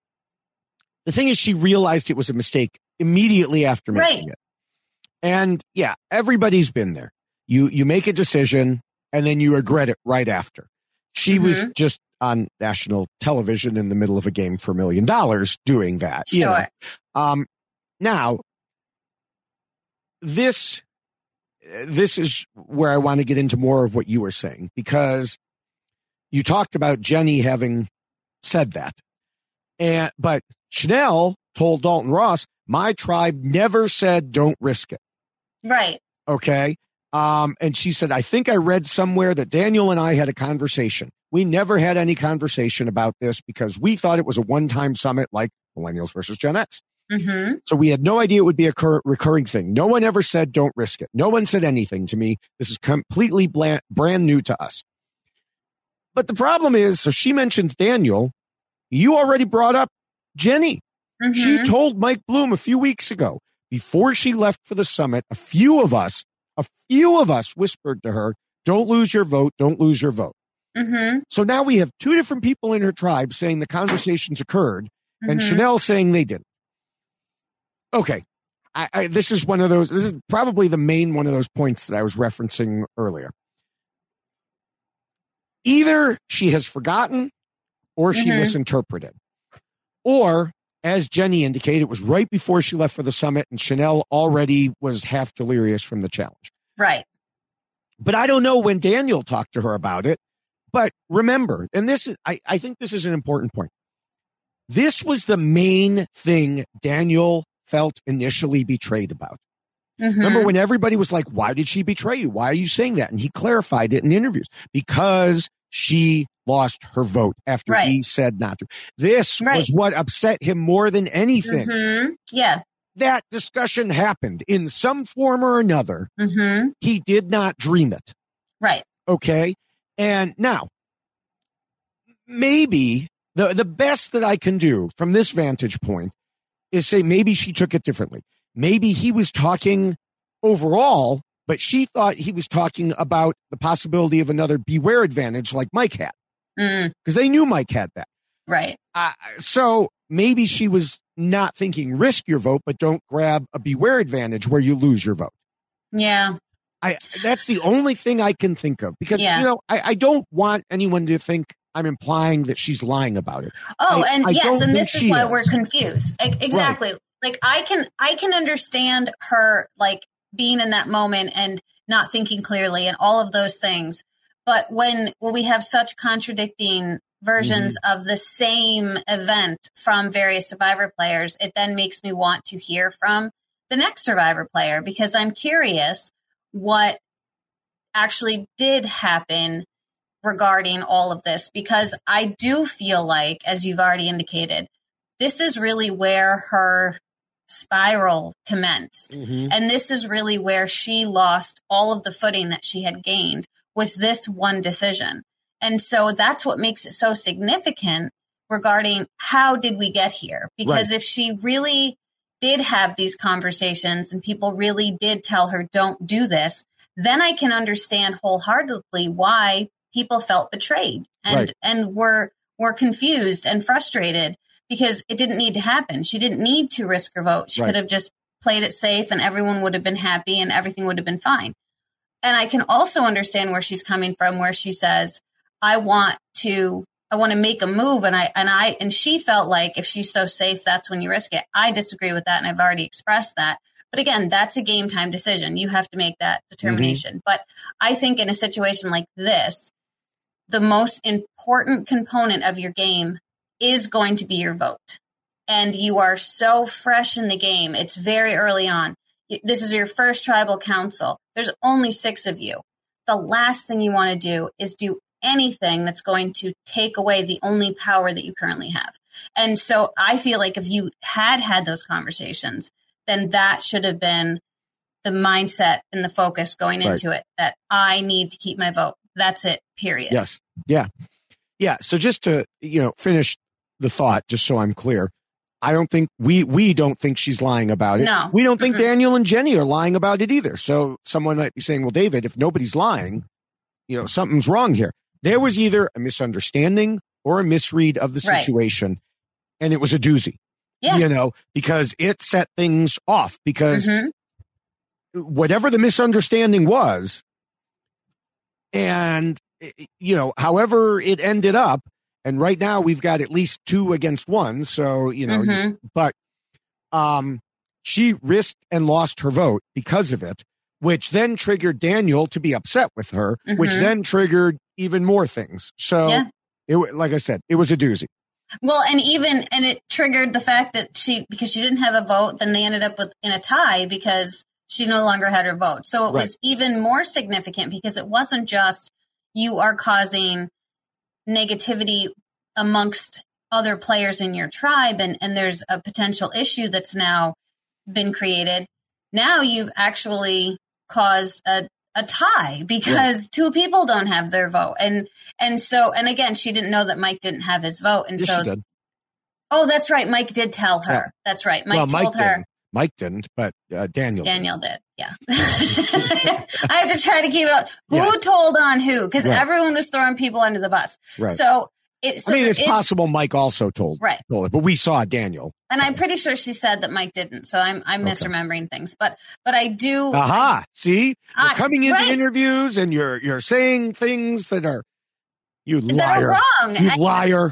Speaker 6: the thing is, she realized it was a mistake immediately after making
Speaker 7: Right.
Speaker 6: it. And yeah, everybody's been there. You you make a decision and then you regret it right after. She was
Speaker 7: Mhm.
Speaker 6: just on national television in the middle of a game for a million dollars doing that. you know.
Speaker 7: Sure.
Speaker 6: Um, now, this this is where I want to get into more of what you were saying, because you talked about Jenny having said that, and but Chanel told Dalton Ross, "My tribe never said don't risk it."
Speaker 7: Right.
Speaker 6: Okay. Um, and she said, I think I read somewhere that Daniel and I had a conversation. We never had any conversation about this because we thought it was a one-time summit like Millennials versus Gen X.
Speaker 7: Mm-hmm.
Speaker 6: So we had no idea it would be a cur- recurring thing. No one ever said, don't risk it. No one said anything to me. This is completely bland, brand new to us. But the problem is, so she mentions Daniel. You already brought up Jenny.
Speaker 7: Mm-hmm.
Speaker 6: She told Mike Bloom a few weeks ago, before she left for the summit, a few of us, a few of us whispered to her, don't lose your vote, don't lose your vote.
Speaker 7: Mm-hmm.
Speaker 6: So now we have two different people in her tribe saying the conversations occurred, and
Speaker 7: Mhm.
Speaker 6: Chanel saying they didn't. Okay. I, I, this is one of those, this is probably the main one of those points that I was referencing earlier. Either she has forgotten or she
Speaker 7: Mm-hmm.
Speaker 6: misinterpreted. Or, as Jenny indicated, it was right before she left for the summit and Chanel already was half delirious from the challenge.
Speaker 7: Right.
Speaker 6: But I don't know when Daniel talked to her about it. But remember, and this is, I, I think this is an important point. This was the main thing Daniel felt initially betrayed about.
Speaker 7: Mm-hmm.
Speaker 6: Remember when everybody was like, why did she betray you? Why are you saying that? And he clarified it in interviews. Because she lost her vote after
Speaker 7: Right.
Speaker 6: he said not to. This
Speaker 7: Right.
Speaker 6: was what upset him more than anything.
Speaker 7: Mm-hmm. Yeah.
Speaker 6: That discussion happened in some form or another.
Speaker 7: Mm-hmm.
Speaker 6: He did not dream it.
Speaker 7: Right.
Speaker 6: Okay. And now, maybe the, the best that I can do from this vantage point is say maybe she took it differently. Maybe he was talking overall, but she thought he was talking about the possibility of another beware advantage like Mike had.
Speaker 7: Mm.
Speaker 6: Because they knew Mike had that.
Speaker 7: Right.
Speaker 6: Uh, so maybe she was not thinking risk your vote, but don't grab a beware advantage where you lose your vote.
Speaker 7: Yeah.
Speaker 6: I that's the only thing I can think of because
Speaker 7: Yeah.
Speaker 6: you know I, I don't want anyone to think I'm implying that she's lying about it.
Speaker 7: Oh,
Speaker 6: I-
Speaker 7: and
Speaker 6: I
Speaker 7: yes,
Speaker 6: don't
Speaker 7: and
Speaker 6: think
Speaker 7: this is
Speaker 6: she
Speaker 7: why
Speaker 6: is.
Speaker 7: we're confused. E- Exactly. Like I can I can understand her like being in that moment and not thinking clearly and all of those things. But when when we have such contradicting versions
Speaker 6: Mm-hmm.
Speaker 7: of the same event from various Survivor players, it then makes me want to hear from the next Survivor player because I'm curious what actually did happen regarding all of this, because I do feel like, as you've already indicated, this is really where her spiral commenced.
Speaker 6: Mhm.
Speaker 7: And this is really where she lost all of the footing that she had gained, was this one decision. And so that's what makes it so significant regarding how did we get here? Because
Speaker 6: Right.
Speaker 7: if she really did have these conversations and people really did tell her, don't do this, then I can understand wholeheartedly why people felt betrayed and,
Speaker 6: Right.
Speaker 7: and were, were confused and frustrated because it didn't need to happen. She didn't need to risk her vote. She
Speaker 6: Right.
Speaker 7: could have just played it safe and everyone would have been happy and everything would have been fine. And I can also understand where she's coming from, where she says, I want to, I want to make a move. And I, and I, and she felt like if she's so safe, that's when you risk it. I disagree with that. And I've already expressed that. But again, that's a game time decision. You have to make that determination. But I think in a situation like this, the most important component of your game is going to be your vote. And you are so fresh in the game. It's very early on. This is your first tribal council. There's only six of you. The last thing you want to do is do anything that's going to take away the only power that you currently have. And so I feel like if you had had those conversations, then that should have been the mindset and the focus going
Speaker 6: Right.
Speaker 7: into it, that I need to keep my vote. That's it, period.
Speaker 6: Yes. Yeah. Yeah. So just to, you know, finish the thought, just so I'm clear, I don't think we, we don't think she's lying about it.
Speaker 7: No.
Speaker 6: We don't think
Speaker 7: Mm-mm.
Speaker 6: Daniel and Jenny are lying about it either. So someone might be saying, well, David, if nobody's lying, you know, something's wrong here. There was either a misunderstanding or a misread of the
Speaker 7: Right.
Speaker 6: situation. And it was a doozy,
Speaker 7: Yeah.
Speaker 6: you know, because it set things off because
Speaker 7: Mhm.
Speaker 6: whatever the misunderstanding was, and, you know, however it ended up, and right now we've got at least two against one. So, you know,
Speaker 7: Mhm.
Speaker 6: but um, she risked and lost her vote because of it, which then triggered Daniel to be upset with her, which
Speaker 7: Mhm.
Speaker 6: then triggered even more things. So,
Speaker 7: Yeah.
Speaker 6: it, wa- like I said, it was a doozy.
Speaker 7: Well, and even, and it triggered the fact that she, because she didn't have a vote, then they ended up with in a tie because she no longer had her vote. So it
Speaker 6: Right.
Speaker 7: was even more significant because it wasn't just you are causing negativity amongst other players in your tribe and, and there's a potential issue that's now been created. Now you've actually caused a, a tie because two people don't have their vote. And, and so, and again, she didn't know that Mike didn't have his vote. And
Speaker 6: Yes,
Speaker 7: so,
Speaker 6: she did.
Speaker 7: oh, that's right. Mike did tell her.
Speaker 6: Yeah.
Speaker 7: That's right. Mike
Speaker 6: well,
Speaker 7: told
Speaker 6: Mike
Speaker 7: her.
Speaker 6: didn't. Mike didn't, but uh, Daniel. did.
Speaker 7: Daniel did. Yeah. I have to try to keep it up. Who
Speaker 6: Yes.
Speaker 7: told on who? Because
Speaker 6: Right.
Speaker 7: everyone was throwing people under the bus.
Speaker 6: Right.
Speaker 7: So It, so
Speaker 6: I mean, it's,
Speaker 7: it's
Speaker 6: possible Mike also told,
Speaker 7: right.
Speaker 6: told it, but we saw Daniel.
Speaker 7: And I'm pretty sure she said that Mike didn't. So I'm I'm okay. misremembering things. But but I do.
Speaker 6: Aha.
Speaker 7: I,
Speaker 6: See, you're
Speaker 7: I,
Speaker 6: coming into
Speaker 7: right.
Speaker 6: interviews and you're you're saying things that are you liar.
Speaker 7: That are wrong.
Speaker 6: You
Speaker 7: I,
Speaker 6: liar.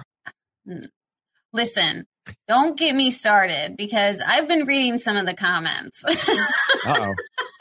Speaker 7: Listen, don't get me started because I've been reading some of the comments.
Speaker 6: Uh-oh.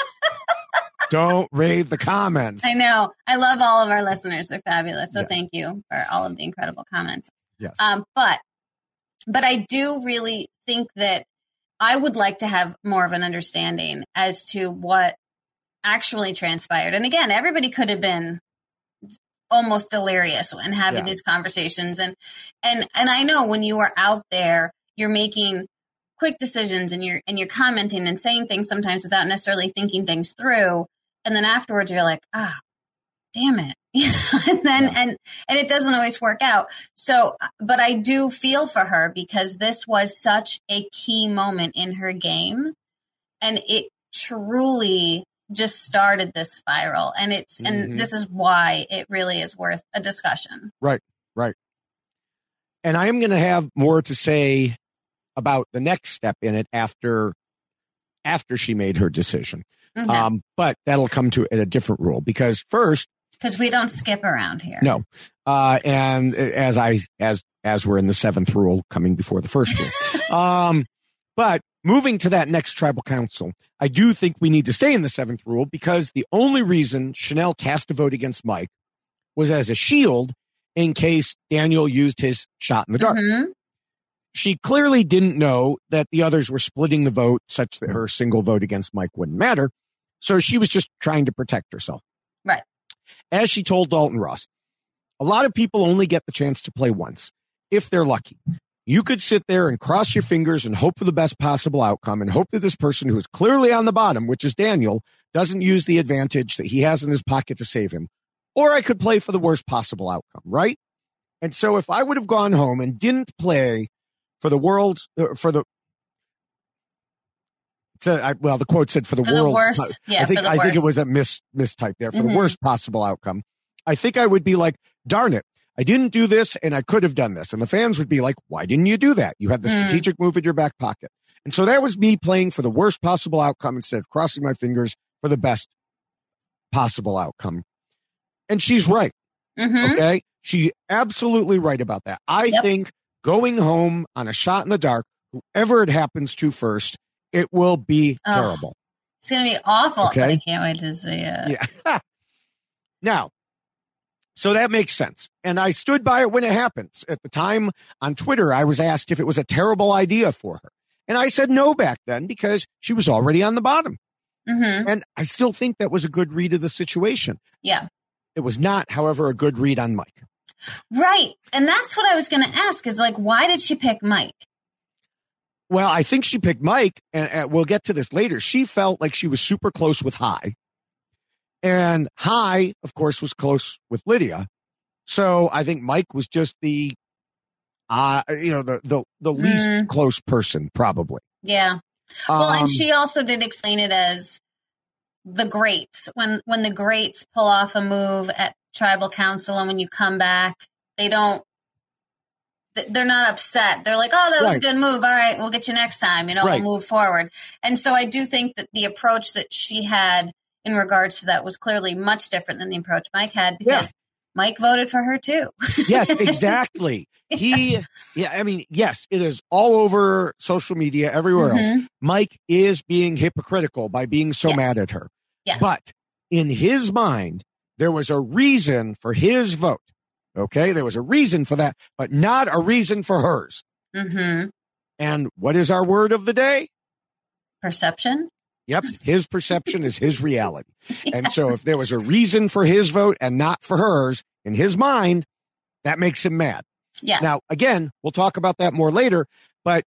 Speaker 6: Don't read the comments.
Speaker 7: I know. I love all of our listeners. They're fabulous. So
Speaker 6: yes.
Speaker 7: thank you for all of the incredible comments.
Speaker 6: Yes.
Speaker 7: Um, but, but I do really think that I would like to have more of an understanding as to what actually transpired. And again, everybody could have been almost delirious when having yeah. these conversations. And, and, and I know when you are out there, you're making quick decisions and you're, and you're commenting and saying things sometimes without necessarily thinking things through. And then afterwards you're like, ah, damn it. and then, yeah. and, and it doesn't always work out. So, but I do feel for her because this was such a key moment in her game. And it truly just started this spiral. And it's, mm-hmm. and this is why it really is worth a discussion.
Speaker 6: Right. Right. And I am going to have more to say about the next step in it after, after she made her decision. Mm-hmm. Um, but that'll come to at a different rule because first,
Speaker 7: because we don't skip around here.
Speaker 6: No. Uh, and as I, as, as we're in the seventh rule coming before the first rule. um, but moving to that next tribal council, I do think we need to stay in the seventh rule because the only reason Chanel cast a vote against Mike was as a shield in case Daniel used his shot in the dark. Mm-hmm. She clearly didn't know that the others were splitting the vote such that her single vote against Mike wouldn't matter. So she was just trying to protect herself.
Speaker 7: Right.
Speaker 6: As she told Dalton Ross, a lot of people only get the chance to play once, if they're lucky. You could sit there and cross your fingers and hope for the best possible outcome and hope that this person who is clearly on the bottom, which is Daniel, doesn't use the advantage that he has in his pocket to save him. Or I could play for the worst possible outcome, right? And so if I would have gone home and didn't play for the world's, uh, for the, So, I, well, the quote said for the
Speaker 7: for
Speaker 6: world's,
Speaker 7: the worst, yeah,
Speaker 6: I think,
Speaker 7: for the
Speaker 6: I
Speaker 7: worst.
Speaker 6: think it was a mis, mistype there for
Speaker 7: mm-hmm.
Speaker 6: the worst possible outcome. I think I would be like, darn it. I didn't do this and I could have done this. And the fans would be like, why didn't you do that? You had the
Speaker 7: mm.
Speaker 6: strategic move in your back pocket. And so that was me playing for the worst possible outcome instead of crossing my fingers for the best possible outcome. And she's right.
Speaker 7: Mm-hmm.
Speaker 6: Okay. She's absolutely right about that. I
Speaker 7: yep.
Speaker 6: think going home on a shot in the dark, whoever it happens to first, it will be oh, terrible.
Speaker 7: It's going to be awful.
Speaker 6: Okay?
Speaker 7: I can't wait to see it.
Speaker 6: Yeah. Now, so that makes sense. And I stood by it when it happened. At the time on Twitter, I was asked if it was a terrible idea for her. And I said no back then because she was already on the bottom.
Speaker 7: Mm-hmm.
Speaker 6: And I still think that was a good read of the situation.
Speaker 7: Yeah.
Speaker 6: It was not, however, a good read on Mike.
Speaker 7: Right. And that's what I was going to ask is like, why did she pick Mike?
Speaker 6: Well, I think she picked Mike, and, and we'll get to this later. She felt like she was super close with Hai. And Hai, of course, was close with Lydia. So I think Mike was just the, uh, you know, the, the, the least mm. close person, probably.
Speaker 7: Yeah. Well,
Speaker 6: um,
Speaker 7: and she also did explain it as the greats. When, when the greats pull off a move at tribal council and when you come back, they don't, they're not upset. They're like, oh, that was right. a good move. All right, we'll get you next time. You know, right. we'll move forward. And so I do think that the approach that she had in regards to that was clearly much different than the approach Mike had because yeah. Mike voted for her too.
Speaker 6: Yes, exactly. He, yeah, I mean, yes, it is all over social media, everywhere mm-hmm. else. Mike is being hypocritical by being so
Speaker 7: yes.
Speaker 6: mad at her.
Speaker 7: Yes.
Speaker 6: But in his mind, there was a reason for his vote. Okay, there was a reason for that, but not a reason for hers.
Speaker 7: Mm-hmm.
Speaker 6: And what is our word of the day?
Speaker 7: Perception.
Speaker 6: Yep, his perception is his reality. Yes. And so if there was a reason for his vote and not for hers, in his mind, that makes him mad.
Speaker 7: Yeah.
Speaker 6: Now, again, we'll talk about that more later, but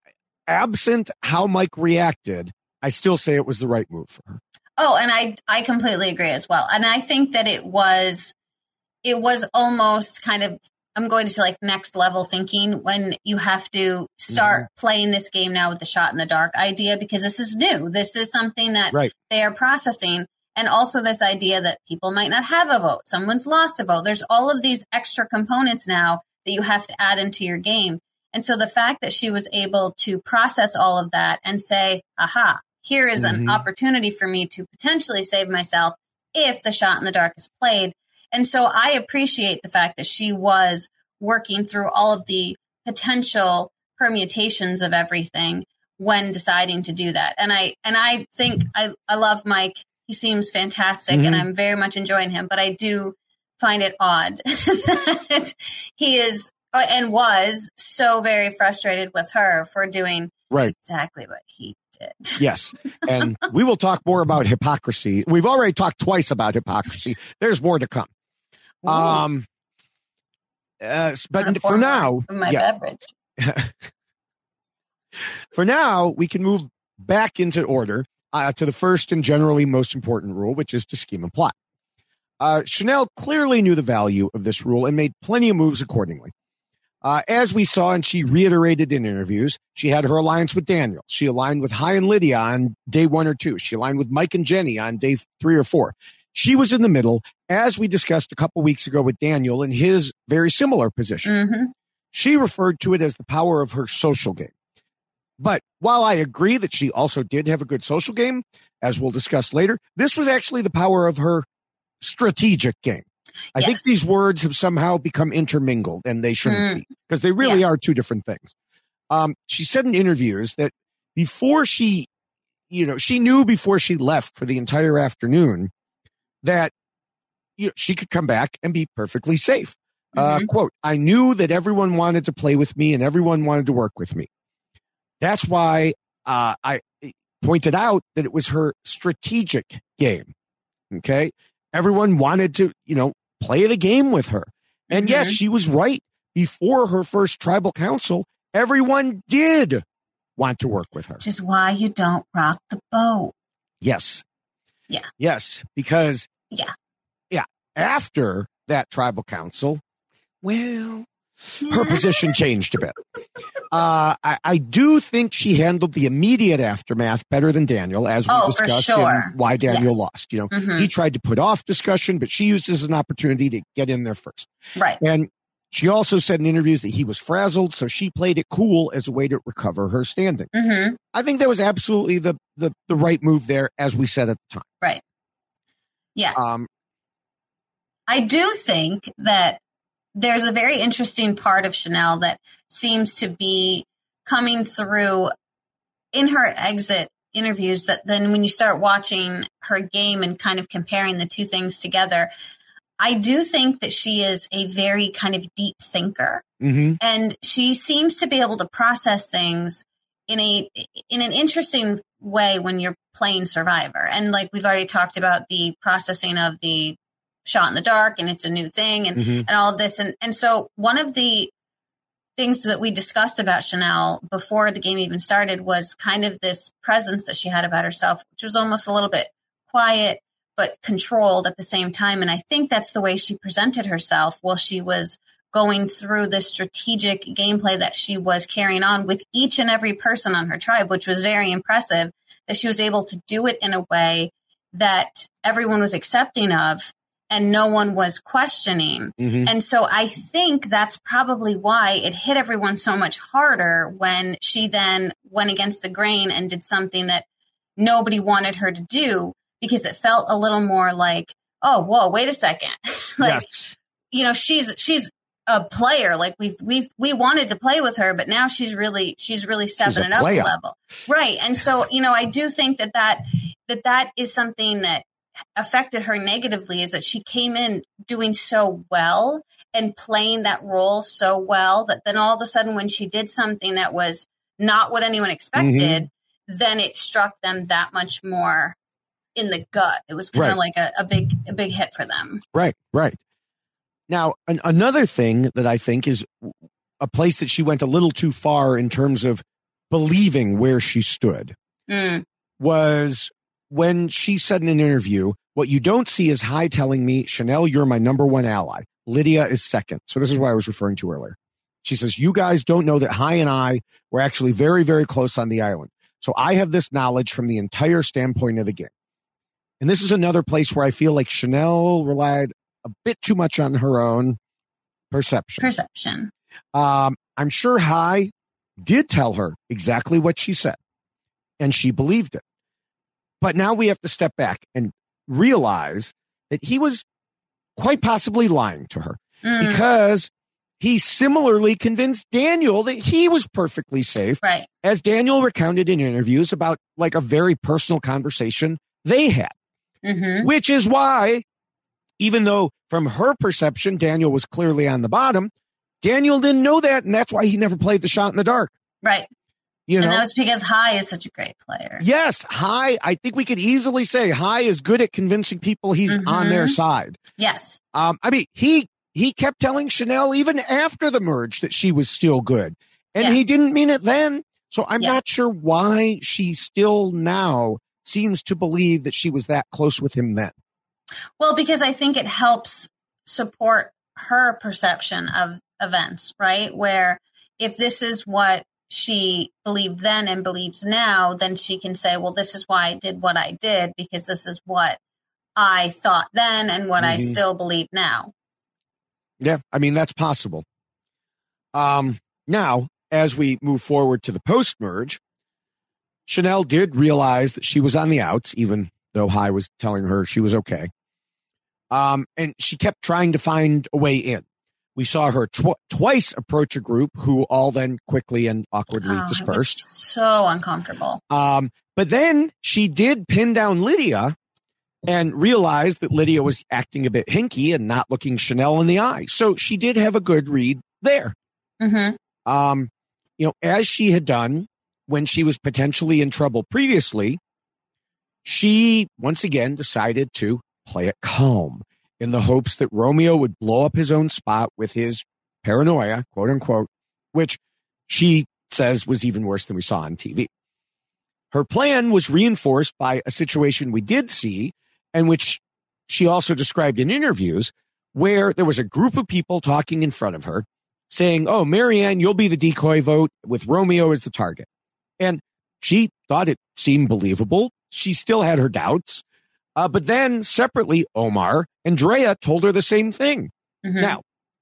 Speaker 6: absent how Mike reacted, I still say it was the right move for her.
Speaker 7: Oh, and I I completely agree as well. And I think that it was it was almost kind of, I'm going to say like next level thinking when you have to start mm-hmm. playing this game now with the shot in the dark idea, because this is new. This is something that
Speaker 6: right.
Speaker 7: they are processing. And also this idea that people might not have a vote. Someone's lost a vote. There's all of these extra components now that you have to add into your game. And so the fact that she was able to process all of that and say, aha, here is mm-hmm. an opportunity for me to potentially save myself if the shot in the dark is played. And so I appreciate the fact that she was working through all of the potential permutations of everything when deciding to do that. And I and I think I, I love Mike. He seems fantastic, mm-hmm. and I'm very much enjoying him. But I do find it odd that he is and was so very frustrated with her for doing
Speaker 6: right.
Speaker 7: exactly what he did.
Speaker 6: Yes. And we will talk more about hypocrisy. We've already talked twice about hypocrisy. There's more to come. Ooh. Um, uh, but for now,
Speaker 7: my
Speaker 6: yeah.
Speaker 7: beverage.
Speaker 6: For now, we can move back into order uh, to the first and generally most important rule, which is to scheme and plot. Uh, Chanel clearly knew the value of this rule and made plenty of moves accordingly. Uh, as we saw, and she reiterated in interviews, she had her alliance with Daniel. She aligned with Hai and Lydia on day one or two. She aligned with Mike and Jenny on day three or four. She was in the middle, as we discussed a couple weeks ago with Daniel in his very similar position.
Speaker 7: Mm-hmm.
Speaker 6: She referred to it as the power of her social game. But while I agree that she also did have a good social game, as we'll discuss later, this was actually the power of her strategic game. I yes. think these words have somehow become intermingled, and they shouldn't mm. be, because they really yeah. are two different things. Um, she said in interviews that before she, you know, she knew before she left for the entire afternoon that you know, she could come back and be perfectly safe. Mm-hmm. Uh, quote, I knew that everyone wanted to play with me and everyone wanted to work with me. That's why uh, I pointed out that it was her strategic game. Okay. Everyone wanted to, you know, play the game with her. And mm-hmm. yes, she was right. Before her first tribal council, everyone did want to work with her.
Speaker 7: Which is why you don't rock the boat.
Speaker 6: Yes.
Speaker 7: Yeah.
Speaker 6: Yes. Because,
Speaker 7: yeah.
Speaker 6: Yeah. After that tribal council, well, her position changed a bit. Uh, I, I do think she handled the immediate aftermath better than Daniel, as we
Speaker 7: oh,
Speaker 6: discussed
Speaker 7: for sure.
Speaker 6: in why Daniel
Speaker 7: yes.
Speaker 6: lost. You know,
Speaker 7: mm-hmm.
Speaker 6: he tried to put off discussion, but she used this as an opportunity to get in there first.
Speaker 7: Right.
Speaker 6: And she also said in interviews that he was frazzled, so she played it cool as a way to recover her standing.
Speaker 7: Mm-hmm.
Speaker 6: I think that was absolutely the, the, the right move there, as we said at the time.
Speaker 7: Right. Yeah.
Speaker 6: Um,
Speaker 7: I do think that there's a very interesting part of Chanel that seems to be coming through in her exit interviews, that then when you start watching her game and kind of comparing the two things together, I do think that she is a very kind of deep thinker.
Speaker 6: Mm-hmm.
Speaker 7: And she seems to be able to process things in a in an interesting way when you're playing Survivor. And like we've already talked about the processing of the shot in the dark, and it's a new thing, and,
Speaker 6: mm-hmm.
Speaker 7: and all of this. And, and so one of the things that we discussed about Chanel before the game even started was kind of this presence that she had about herself, which was almost a little bit quiet, but controlled at the same time. And I think that's the way she presented herself while she was going through this strategic gameplay that she was carrying on with each and every person on her tribe, which was very impressive, that she was able to do it in a way that everyone was accepting of and no one was questioning.
Speaker 6: Mm-hmm.
Speaker 7: And so I think that's probably why it hit everyone so much harder when she then went against the grain and did something that nobody wanted her to do, because it felt a little more like, oh, whoa, wait a second. like,
Speaker 6: yes.
Speaker 7: you know, she's, she's a player. Like we've, we've, we wanted to play with her, but now she's really, she's really stepping it up a level. Right. And so, you know, I do think that that, that that is something that affected her negatively, is that she came in doing so well and playing that role so well that then all of a sudden when she did something that was not what anyone expected, mm-hmm. then it struck them that much more in the gut. It was kind
Speaker 6: right.
Speaker 7: of like a, a big, a big hit for them.
Speaker 6: Right, right. Now, an, another thing that I think is a place that she went a little too far in terms of believing where she stood
Speaker 7: mm.
Speaker 6: was when she said in an interview, what you don't see is Hai telling me, Chanel, you're my number one ally. Lydia is second. So this is what I was referring to earlier. She says, you guys don't know that Hai and I were actually very, very close on the island. So I have this knowledge from the entire standpoint of the game. And this is another place where I feel like Chanel relied a bit too much on her own perception.
Speaker 7: Perception.
Speaker 6: Um, I'm sure Hai did tell her exactly what she said, and she believed it. But now we have to step back and realize that he was quite possibly lying to her mm. because he similarly convinced Daniel that he was perfectly safe,
Speaker 7: right?
Speaker 6: As Daniel recounted in interviews about like a very personal conversation they had, mm-hmm. which is why, even though from her perception, Daniel was clearly on the bottom, Daniel didn't know that, and that's why he never played the shot in the dark.
Speaker 7: Right.
Speaker 6: You know?
Speaker 7: And that was because Hai is such a great player.
Speaker 6: Yes, Hai, I think we could easily say Hai is good at convincing people he's mm-hmm. on their side.
Speaker 7: Yes.
Speaker 6: Um, I mean, he he kept telling Chanel even after the merge that she was still good. And yeah. he didn't mean it then. So I'm yeah. not sure why she still now seems to believe that she was that close with him then.
Speaker 7: Well, because I think it helps support her perception of events, right? Where if this is what she believed then and believes now, then she can say, well, this is why I did what I did, because this is what I thought then and what mm-hmm. I still believe now.
Speaker 6: Yeah, I mean, that's possible. Um, now, as we move forward to the post-merge, Chanel did realize that she was on the outs, even though Hai was telling her she was okay. Um, and she kept trying to find a way in. We saw her tw- twice approach a group who all then quickly and awkwardly
Speaker 7: oh,
Speaker 6: dispersed.
Speaker 7: It was so uncomfortable.
Speaker 6: Um, but then she did pin down Lydia and realized that Lydia was acting a bit hinky and not looking Chanel in the eye. So she did have a good read there.
Speaker 7: Mm-hmm.
Speaker 6: Um, you know, as she had done when she was potentially in trouble previously, she once again decided to play it calm, in the hopes that Romeo would blow up his own spot with his paranoia, quote unquote, which she says was even worse than we saw on T V. Her plan was reinforced by a situation we did see, and which she also described in interviews, where there was a group of people talking in front of her saying, oh, Marianne, you'll be the decoy vote with Romeo as the target. And she thought it seemed believable. She still had her doubts. Uh, but then separately, Omar and Drea told her the same thing. Mm-hmm. Now,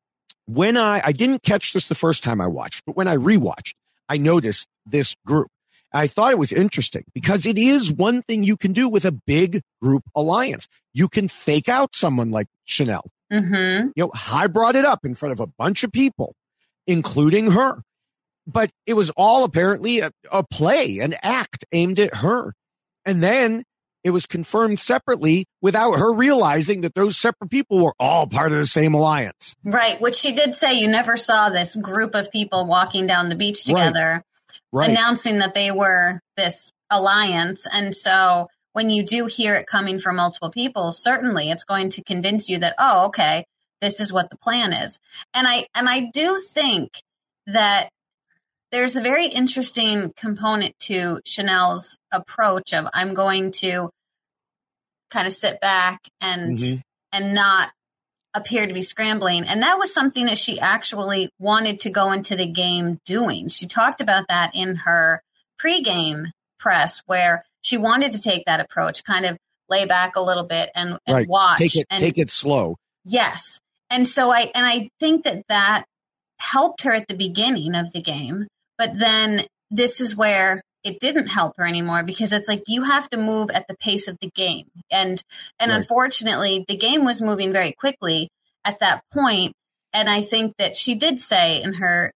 Speaker 6: when I, I didn't catch this the first time I watched, but when I rewatched, I noticed this group. I thought it was interesting because it is one thing you can do with a big group alliance. You can fake out someone like Chanel.
Speaker 7: Mm-hmm.
Speaker 6: You know, I brought it up in front of a bunch of people, including her. But it was all apparently a, a play, an act aimed at her. And then it was confirmed separately without her realizing that those separate people were all part of the same alliance.
Speaker 7: Right, which she did say you never saw this group of people walking down the beach together,
Speaker 6: right. Right.
Speaker 7: announcing that they were this alliance. And so when you do hear it coming from multiple people, certainly it's going to convince you that, oh, okay, this is what the plan is. And I and I do think that there's a very interesting component to Chanel's approach of I'm going to kind of sit back and mm-hmm. and not appear to be scrambling. And that was something that she actually wanted to go into the game doing. She talked about that in her pregame press, where she wanted to take that approach, kind of lay back a little bit and, and
Speaker 6: right.
Speaker 7: watch.
Speaker 6: Take it,
Speaker 7: and,
Speaker 6: take it slow.
Speaker 7: Yes. And so I and I think that that helped her at the beginning of the game. But then this is where it didn't help her anymore, because it's like you have to move at the pace of the game. And and right. unfortunately, the game was moving very quickly at that point. And I think that she did say in her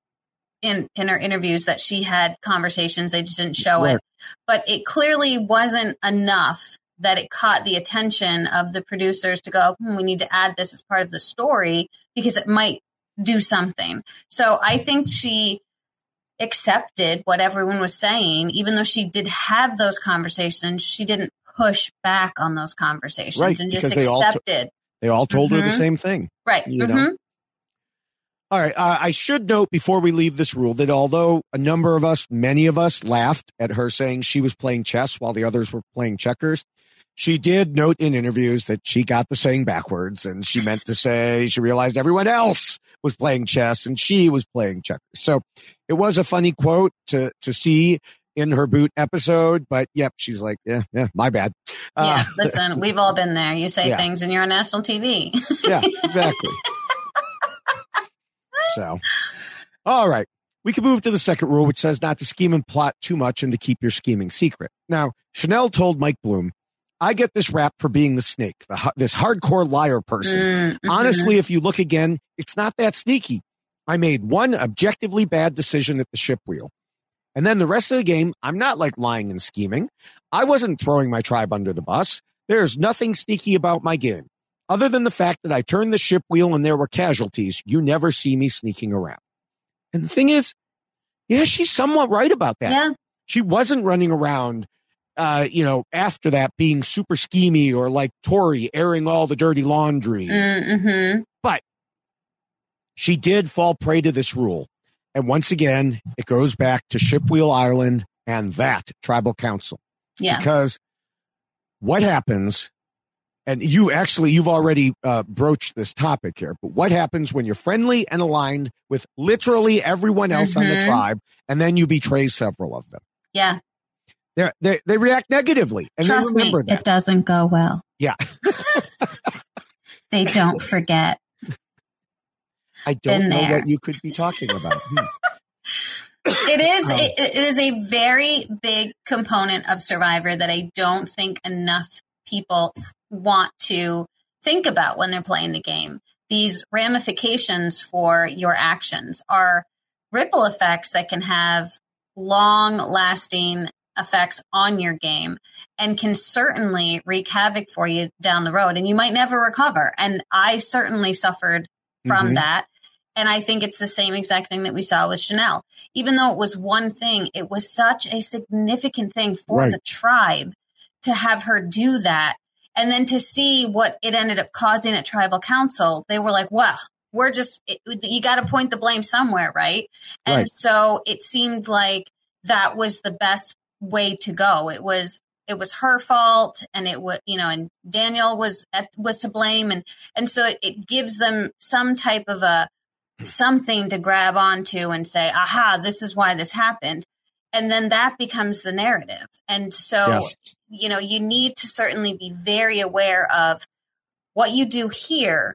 Speaker 7: in, in her interviews that she had conversations, they just didn't show right. it. But it clearly wasn't enough that it caught the attention of the producers to go, hmm, we need to add this as part of the story because it might do something. So I think she accepted what everyone was saying, even though she did have those conversations. She didn't push back on those conversations
Speaker 6: right,
Speaker 7: and just
Speaker 6: they
Speaker 7: accepted.
Speaker 6: All t- they all told mm-hmm. her the same thing.
Speaker 7: Right.
Speaker 6: You
Speaker 7: mm-hmm.
Speaker 6: know? All right. Uh, I should note before we leave this rule that although a number of us, many of us laughed at her saying she was playing chess while the others were playing checkers, she did note in interviews that she got the saying backwards, and she meant to say she realized everyone else was playing chess and she was playing checkers. So it was a funny quote to, to see in her boot episode, but yep, she's like, yeah, yeah, my bad.
Speaker 7: Yeah,
Speaker 6: uh,
Speaker 7: listen, we've all been there. You say
Speaker 6: yeah.
Speaker 7: things and you're on national T V.
Speaker 6: Yeah, exactly. So, all right. We can move to the second rule, which says not to scheme and plot too much and to keep your scheming secret. Now, Chanel told Mike Bloom, I get this rap for being the snake, the, this hardcore liar person.
Speaker 7: Mm-hmm.
Speaker 6: Honestly, if you look again, it's not that sneaky. I made one objectively bad decision at the ship wheel. And then the rest of the game, I'm not like lying and scheming. I wasn't throwing my tribe under the bus. There's nothing sneaky about my game. Other than the fact that I turned the ship wheel and there were casualties, you never see me sneaking around. And the thing is, yeah, she's somewhat right about that.
Speaker 7: Yeah.
Speaker 6: She wasn't running around, uh, you know, after that being super schemy or like Tori airing all the dirty laundry.
Speaker 7: Mm-hmm.
Speaker 6: But she did fall prey to this rule. And once again, it goes back to Shipwheel Island and that tribal council.
Speaker 7: Yeah.
Speaker 6: Because what happens, and you actually, you've already uh, broached this topic here, but what happens when you're friendly and aligned with literally everyone else
Speaker 7: mm-hmm.
Speaker 6: on the tribe, and then you betray several of them?
Speaker 7: Yeah.
Speaker 6: They're, they they react negatively, and
Speaker 7: Trust
Speaker 6: they remember
Speaker 7: me,
Speaker 6: that.
Speaker 7: It doesn't go well.
Speaker 6: Yeah.
Speaker 7: They don't forget.
Speaker 6: I don't
Speaker 7: Been
Speaker 6: know
Speaker 7: there.
Speaker 6: what you could be talking about. Hmm.
Speaker 7: It is
Speaker 6: Um,
Speaker 7: it, it is a very big component of Survivor that I don't think enough people want to think about when they're playing the game. These ramifications for your actions are ripple effects that can have long-lasting effects on your game and can certainly wreak havoc for you down the road. And you might never recover. And I certainly suffered from
Speaker 6: Mhm.
Speaker 7: that. And I think it's the same exact thing that we saw with Chanel. Even though it was one thing, it was such a significant thing for
Speaker 6: Right.
Speaker 7: the tribe to have her do that. And then to see what it ended up causing at tribal council, they were like, well, we're just, it, you got to point the blame somewhere, right? And
Speaker 6: Right.
Speaker 7: so it seemed like that was the best way to go. It was, it was her fault, and it was, you know, and Daniel was, was to blame. And, and so it, it gives them some type of a, something to grab onto and say, aha, this is why this happened. And then that becomes the narrative. And so,
Speaker 6: Yes.
Speaker 7: you know, you need to certainly be very aware of what you do here.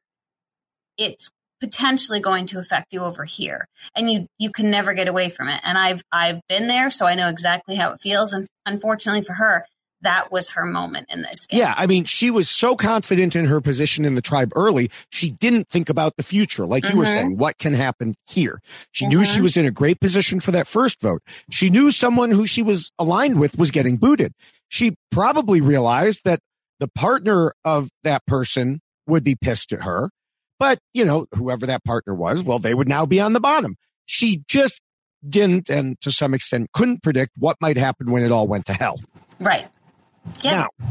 Speaker 7: It's potentially going to affect you over here, and you, you can never get away from it. And I've, I've been there, so I know exactly how it feels. And unfortunately for her, that was her moment in this game.
Speaker 6: Yeah, I mean, she was so confident in her position in the tribe early, she didn't think about the future. Like you were
Speaker 7: Mhm.
Speaker 6: saying, what can happen here? She knew she
Speaker 7: Mhm.
Speaker 6: was in a great position for that first vote. She knew someone who she was aligned with was getting booted. She probably realized that the partner of that person would be pissed at her. But, you know, whoever that partner was, well, they would now be on the bottom. She just didn't, and to some extent couldn't predict what might happen when it all went to hell.
Speaker 7: Right. Yeah.
Speaker 6: Now,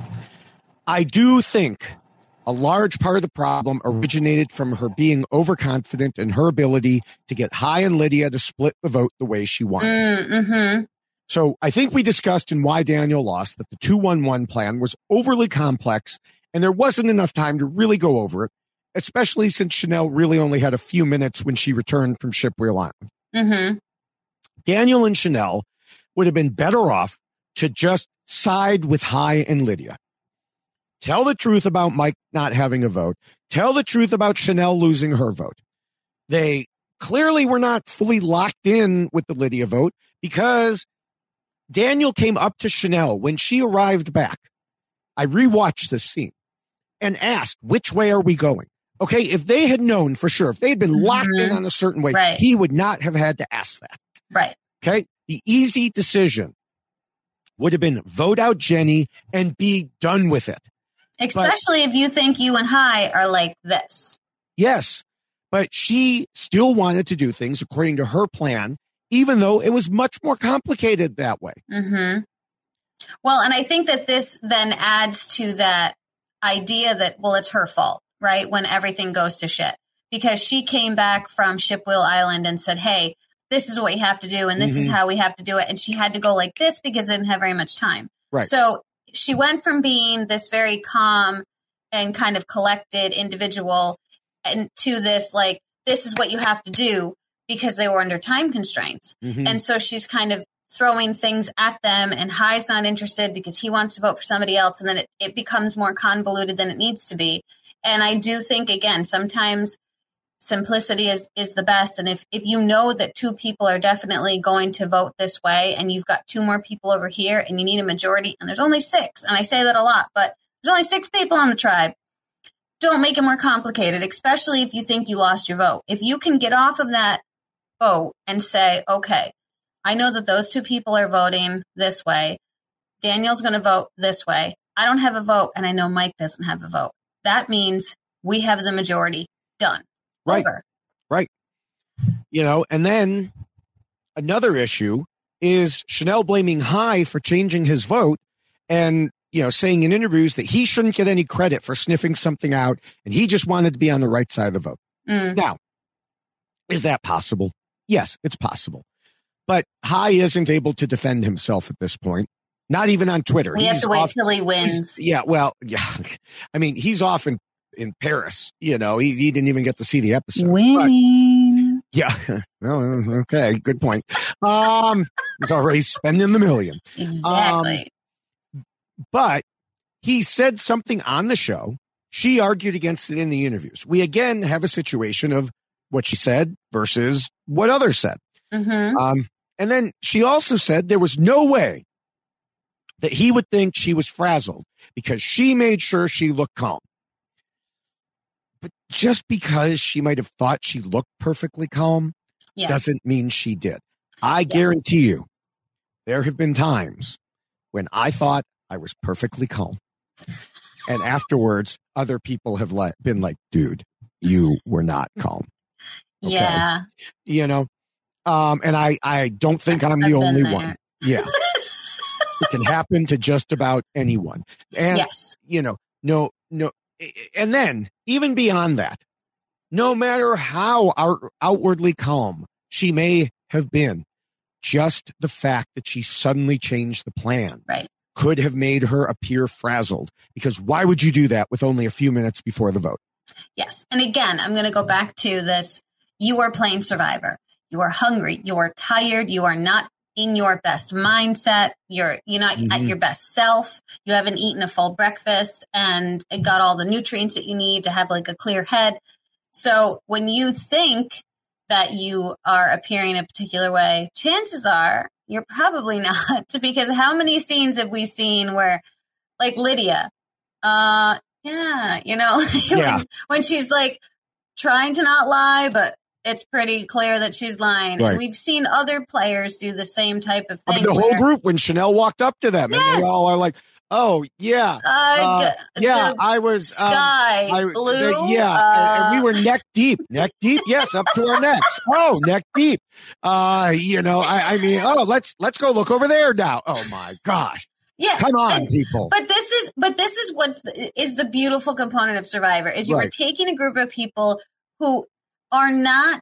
Speaker 6: I do think a large part of the problem originated from her being overconfident in her ability to get Hai and Lydia to split the vote the way she wanted.
Speaker 7: Mm-hmm.
Speaker 6: So I think we discussed in Why Daniel Lost that the two one one plan was overly complex, and there wasn't enough time to really go over it, especially since Chanel really only had a few minutes when she returned from Shipwheel Island.
Speaker 7: Mm-hmm.
Speaker 6: Daniel and Chanel would have been better off to just side with Hai and Lydia. Tell the truth about Mike not having a vote. Tell the truth about Chanel losing her vote. They clearly were not fully locked in with the Lydia vote because Daniel came up to Chanel when she arrived back. I rewatched this scene and asked, which way are we going? Okay, if they had known for sure, if they had been locked in
Speaker 7: Mhm.
Speaker 6: on a certain way,
Speaker 7: Right.
Speaker 6: he would not have had to ask that.
Speaker 7: Right.
Speaker 6: Okay, the easy decision would have been vote out Jenny and be done with it.
Speaker 7: Especially if you think you and Hai are like this.
Speaker 6: Yes, but she still wanted to do things according to her plan, even though it was much more complicated that way.
Speaker 7: Mm-hmm. Well, and I think that this then adds to that idea that, well, it's her fault, right? When everything goes to shit. Because she came back from Shipwheel Island and said, hey, this is what you have to do, and this is
Speaker 6: Mhm.
Speaker 7: how we have to do it. And she had to go like this because they didn't have very much time.
Speaker 6: Right.
Speaker 7: So she went from being this very calm and kind of collected individual and to this, like, this is what you have to do because they were under time constraints.
Speaker 6: Mhm.
Speaker 7: And so she's kind of throwing things at them, and Hai's not interested because he wants to vote for somebody else. And then it, it becomes more convoluted than it needs to be. And I do think, again, sometimes simplicity is, is the best. And if, if you know that two people are definitely going to vote this way and you've got two more people over here and you need a majority and there's only six, and I say that a lot, but there's only six people on the tribe, don't make it more complicated, especially if you think you lost your vote. If you can get off of that vote and say, okay, I know that those two people are voting this way. Daniel's going to vote this way. I don't have a vote, and I know Mike doesn't have a vote. That means we have the majority. Done.
Speaker 6: Right.
Speaker 7: Over.
Speaker 6: Right. You know, and then another issue is Chanel blaming Hai for changing his vote and, you know, saying in interviews that he shouldn't get any credit for sniffing something out and he just wanted to be on the right side of the vote.
Speaker 7: Mm.
Speaker 6: Now, is that possible? Yes, it's possible. But Hai isn't able to defend himself at this point. Not even on Twitter.
Speaker 7: We
Speaker 6: he's
Speaker 7: have to wait
Speaker 6: off,
Speaker 7: till he wins.
Speaker 6: Yeah, well, yeah. I mean, he's off in, in Paris. You know, he, he didn't even get to see the episode.
Speaker 7: Winning.
Speaker 6: But, yeah. Well, okay. Good point. Um, he's already spending the million.
Speaker 7: Exactly.
Speaker 6: Um, but he said something on the show. She argued against it in the interviews. We again have a situation of what she said versus what others said.
Speaker 7: Mm-hmm.
Speaker 6: Um, and then she also said there was no way that he would think she was frazzled because she made sure she looked calm. But just because she might have thought she looked perfectly calm
Speaker 7: yeah.
Speaker 6: doesn't mean she did. I yeah. guarantee you there have been times when I thought I was perfectly calm. And afterwards, other people have le- been like, dude, you were not calm. Okay?
Speaker 7: Yeah.
Speaker 6: You know, um, and I, I don't think I'm the only one. Yeah. It can happen to just about anyone. And,
Speaker 7: yes.
Speaker 6: you know, no, no. And then even beyond that, no matter how out- outwardly calm she may have been, just the fact that she suddenly changed the plan
Speaker 7: right.
Speaker 6: could have made her appear frazzled, because why would you do that with only a few minutes before the vote?
Speaker 7: Yes. And again, I'm going to go back to this. You are playing Survivor. You are hungry. You are tired. You are not in your best mindset. You're, you're not mm-hmm. at your best self. You haven't eaten a full breakfast and it got all the nutrients that you need to have like a clear head. So when you think that you are appearing a particular way, chances are you're probably not, because how many scenes have we seen where, like Lydia, uh, yeah, you know,
Speaker 6: yeah.
Speaker 7: when, when she's like trying to not lie, but it's pretty clear that she's lying.
Speaker 6: Right.
Speaker 7: And we've seen other players do the same type of thing.
Speaker 6: I mean, the
Speaker 7: where,
Speaker 6: whole group, when Chanel walked up to them,
Speaker 7: yes.
Speaker 6: and they all are like, oh, yeah.
Speaker 7: Uh,
Speaker 6: uh, yeah, I was.
Speaker 7: Sky,
Speaker 6: um, I,
Speaker 7: blue.
Speaker 6: The, yeah,
Speaker 7: uh,
Speaker 6: and, and we were neck deep. Neck deep, yes, up to our necks. Oh, neck deep. Uh, you know, I, I mean, oh, let's let's go look over there now. Oh, my gosh.
Speaker 7: Yeah,
Speaker 6: come on,
Speaker 7: and,
Speaker 6: people.
Speaker 7: But this is, but this is what is the beautiful component of Survivor: is you
Speaker 6: right.
Speaker 7: are taking a group of people who are not.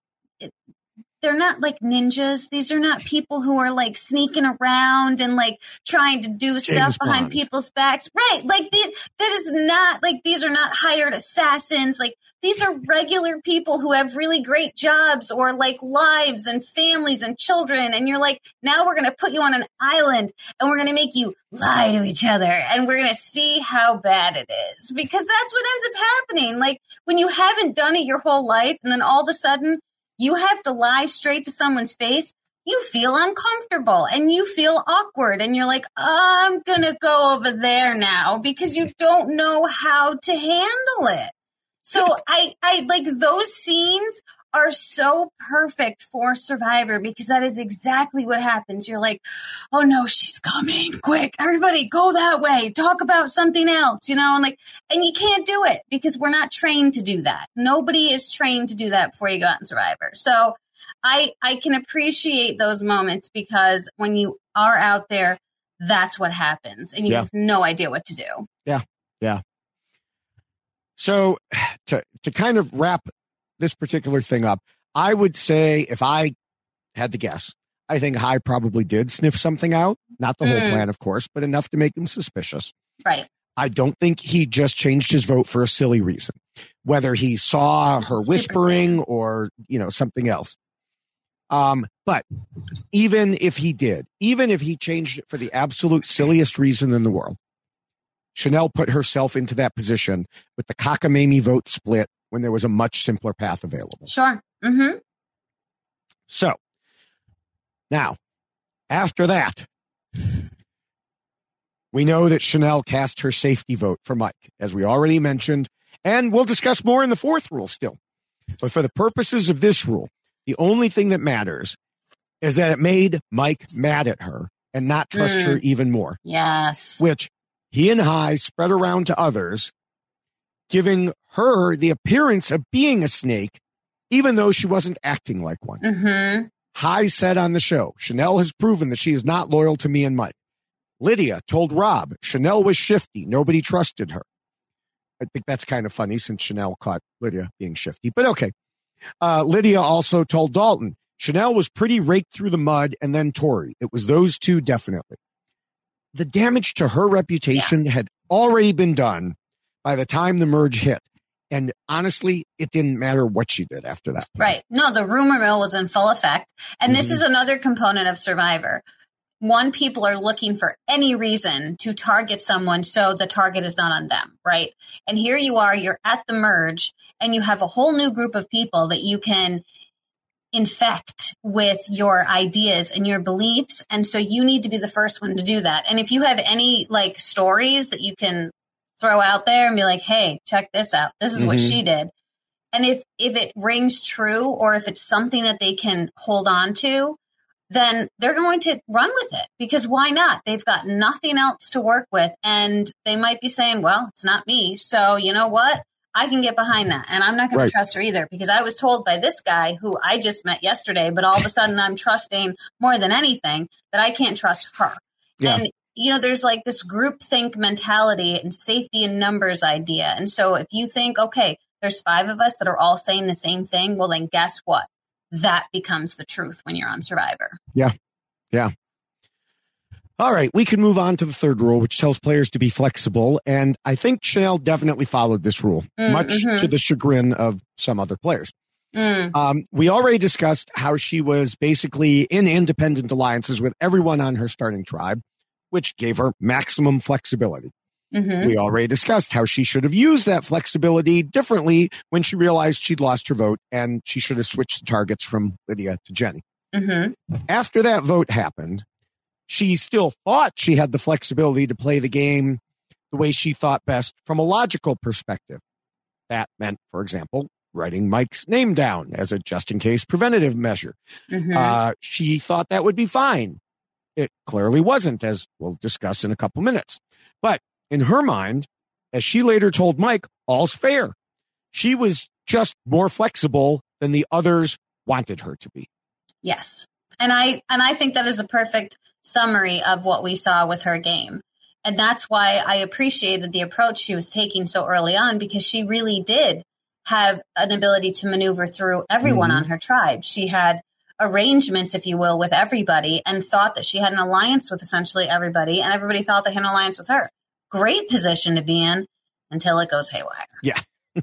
Speaker 7: They're not like ninjas. These are not people who are like sneaking around and like trying to do
Speaker 6: James
Speaker 7: stuff behind
Speaker 6: Bond.
Speaker 7: people's backs. Right. Like the, that is not like, these are not hired assassins. Like these are regular people who have really great jobs or like lives and families and children. And you're like, now we're going to put you on an island and we're going to make you lie to each other. And we're going to see how bad it is, because that's what ends up happening. Like when you haven't done it your whole life and then all of a sudden you have to lie straight to someone's face, you feel uncomfortable and you feel awkward and you're like, I'm going to go over there now, because you don't know how to handle it. So I, I like those scenes are so perfect for Survivor, because that is exactly what happens. You're like, oh no, she's coming, quick, everybody go that way, talk about something else, you know, and like, and you can't do it because we're not trained to do that. Nobody is trained to do that before you go out in Survivor. So I, I can appreciate those moments, because when you are out there, that's what happens and you
Speaker 6: yeah.
Speaker 7: have no idea what to do.
Speaker 6: Yeah. Yeah. So to, to kind of wrap this particular thing up, I would say, if I had to guess, I think Hai probably did sniff something out. Not the whole
Speaker 7: Mm.
Speaker 6: plan, of course, but enough to make him suspicious.
Speaker 7: Right.
Speaker 6: I don't think he just changed his vote for a silly reason, whether he saw her
Speaker 7: Super
Speaker 6: whispering or, you know, something else. Um, but even if he did, even if he changed it for the absolute silliest reason in the world, Chanel put herself into that position with the cockamamie vote split when there was a much simpler path available.
Speaker 7: Sure. Mm-hmm.
Speaker 6: So now, after that, we know that Chanel cast her safety vote for Mike, as we already mentioned, and we'll discuss more in the fourth rule still. But for the purposes of this rule, the only thing that matters is that it made Mike mad at her and not trust mm. her even more.
Speaker 7: Yes.
Speaker 6: Which he and Hai spread around to others, giving her the appearance of being a snake, even though she wasn't acting like one.
Speaker 7: Mm-hmm.
Speaker 6: Hai said on the show, Chanel has proven that she is not loyal to me and Mike. Lydia told Rob Chanel was shifty. Nobody trusted her. I think that's kind of funny since Chanel caught Lydia being shifty, but okay. Uh, Lydia also told Dalton Chanel was pretty raked through the mud, and then Tori. It was those two definitely. The damage to her reputation yeah. had already been done by the time the merge hit. And honestly, it didn't matter what she did after that.
Speaker 7: Right. No, the rumor mill was in full effect. And mm-hmm. this is another component of Survivor. One, people are looking for any reason to target someone so the target is not on them, right? And here you are, you're at the merge, and you have a whole new group of people that you can infect with your ideas and your beliefs. And so you need to be the first one to do that. And if you have any like stories that you can throw out there and be like, hey, check this out. This is mm-hmm. what she did. And if, if it rings true, or if it's something that they can hold on to, then they're going to run with it, because why not? They've got nothing else to work with, and they might be saying, well, it's not me. So you know what? I can get behind that, and I'm not going right. to trust her either, because I was told by this guy who I just met yesterday, but all of a sudden I'm trusting more than anything that I can't trust her. Yeah. And you know, there's like this groupthink mentality and safety in numbers idea. And so if you think, okay, there's five of us that are all saying the same thing, well, then guess what? That becomes the truth when you're on Survivor.
Speaker 6: Yeah. Yeah. All right. We can move on to the third rule, which tells players to be flexible. And I think Chanel definitely followed this rule, mm, much mm-hmm. to the chagrin of some other players. Mm. Um, we already discussed how she was basically in independent alliances with everyone on her starting tribe, which gave her maximum flexibility. Mm-hmm. We already discussed how she should have used that flexibility differently when she realized she'd lost her vote, and she should have switched the targets from Lydia to Jenny. Mm-hmm. After that vote happened, she still thought she had the flexibility to play the game the way she thought best from a logical perspective. That meant, for example, writing Mike's name down as a just-in-case preventative measure. Mm-hmm. Uh, she thought that would be fine. It clearly wasn't, as we'll discuss in a couple minutes. But in her mind, as she later told Mike, all's fair. She was just more flexible than the others wanted her to be.
Speaker 7: Yes. And I and I think that is a perfect summary of what we saw with her game. And that's why I appreciated the approach she was taking so early on, because she really did have an ability to maneuver through everyone mm-hmm. on her tribe. She had arrangements, if you will, with everybody, and thought that she had an alliance with essentially everybody, and everybody thought they had an alliance with her. Great position to be in until it goes haywire.
Speaker 6: Yeah.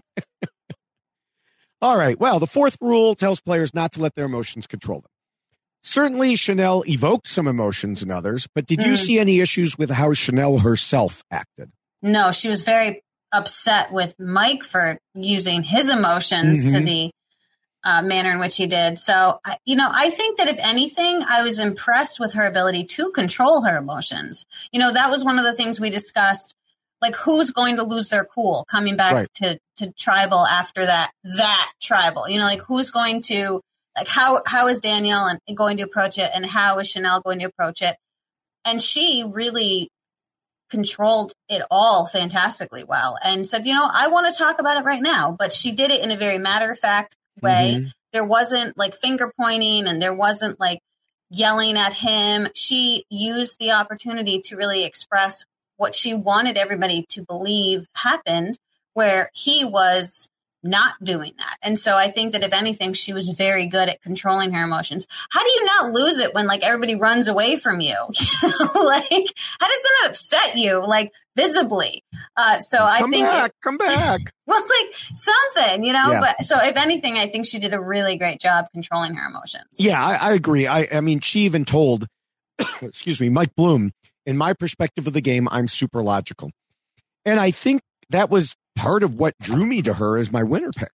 Speaker 6: All right. Well, the fourth rule tells players not to let their emotions control them. Certainly, Chanel evoked some emotions in others, but did mm. you see any issues with how Chanel herself acted?
Speaker 7: No, she was very upset with Mike for using his emotions mm-hmm. to the uh, manner in which he did. So, you know, I think that if anything, I was impressed with her ability to control her emotions. You know, that was one of the things we discussed, like who's going to lose their cool coming back right. to, to tribal after that, that tribal, you know, like who's going to, like how, how is Danielle going to approach it, and how is Chanel going to approach it? And she really controlled it all fantastically well and said, you know, I want to talk about it right now. But she did it in a very matter-of-fact way. Mm-hmm. There wasn't like finger pointing, and there wasn't like yelling at him. She used the opportunity to really express what she wanted everybody to believe happened, where he was not doing that. And so I think that if anything, she was very good at controlling her emotions. How do you not lose it when like everybody runs away from you? You know, like how does that not upset you, like visibly? Uh, so I
Speaker 6: come
Speaker 7: think
Speaker 6: back,
Speaker 7: it,
Speaker 6: come back.
Speaker 7: Well, like something, you know.
Speaker 6: Yeah.
Speaker 7: But so if anything, I think she did a really great job controlling her emotions.
Speaker 6: Yeah, I, I agree. I, I mean, she even told, excuse me, Mike Bloom, in my perspective of the game, I'm super logical, and I think that was part of what drew me to her as my winner pick.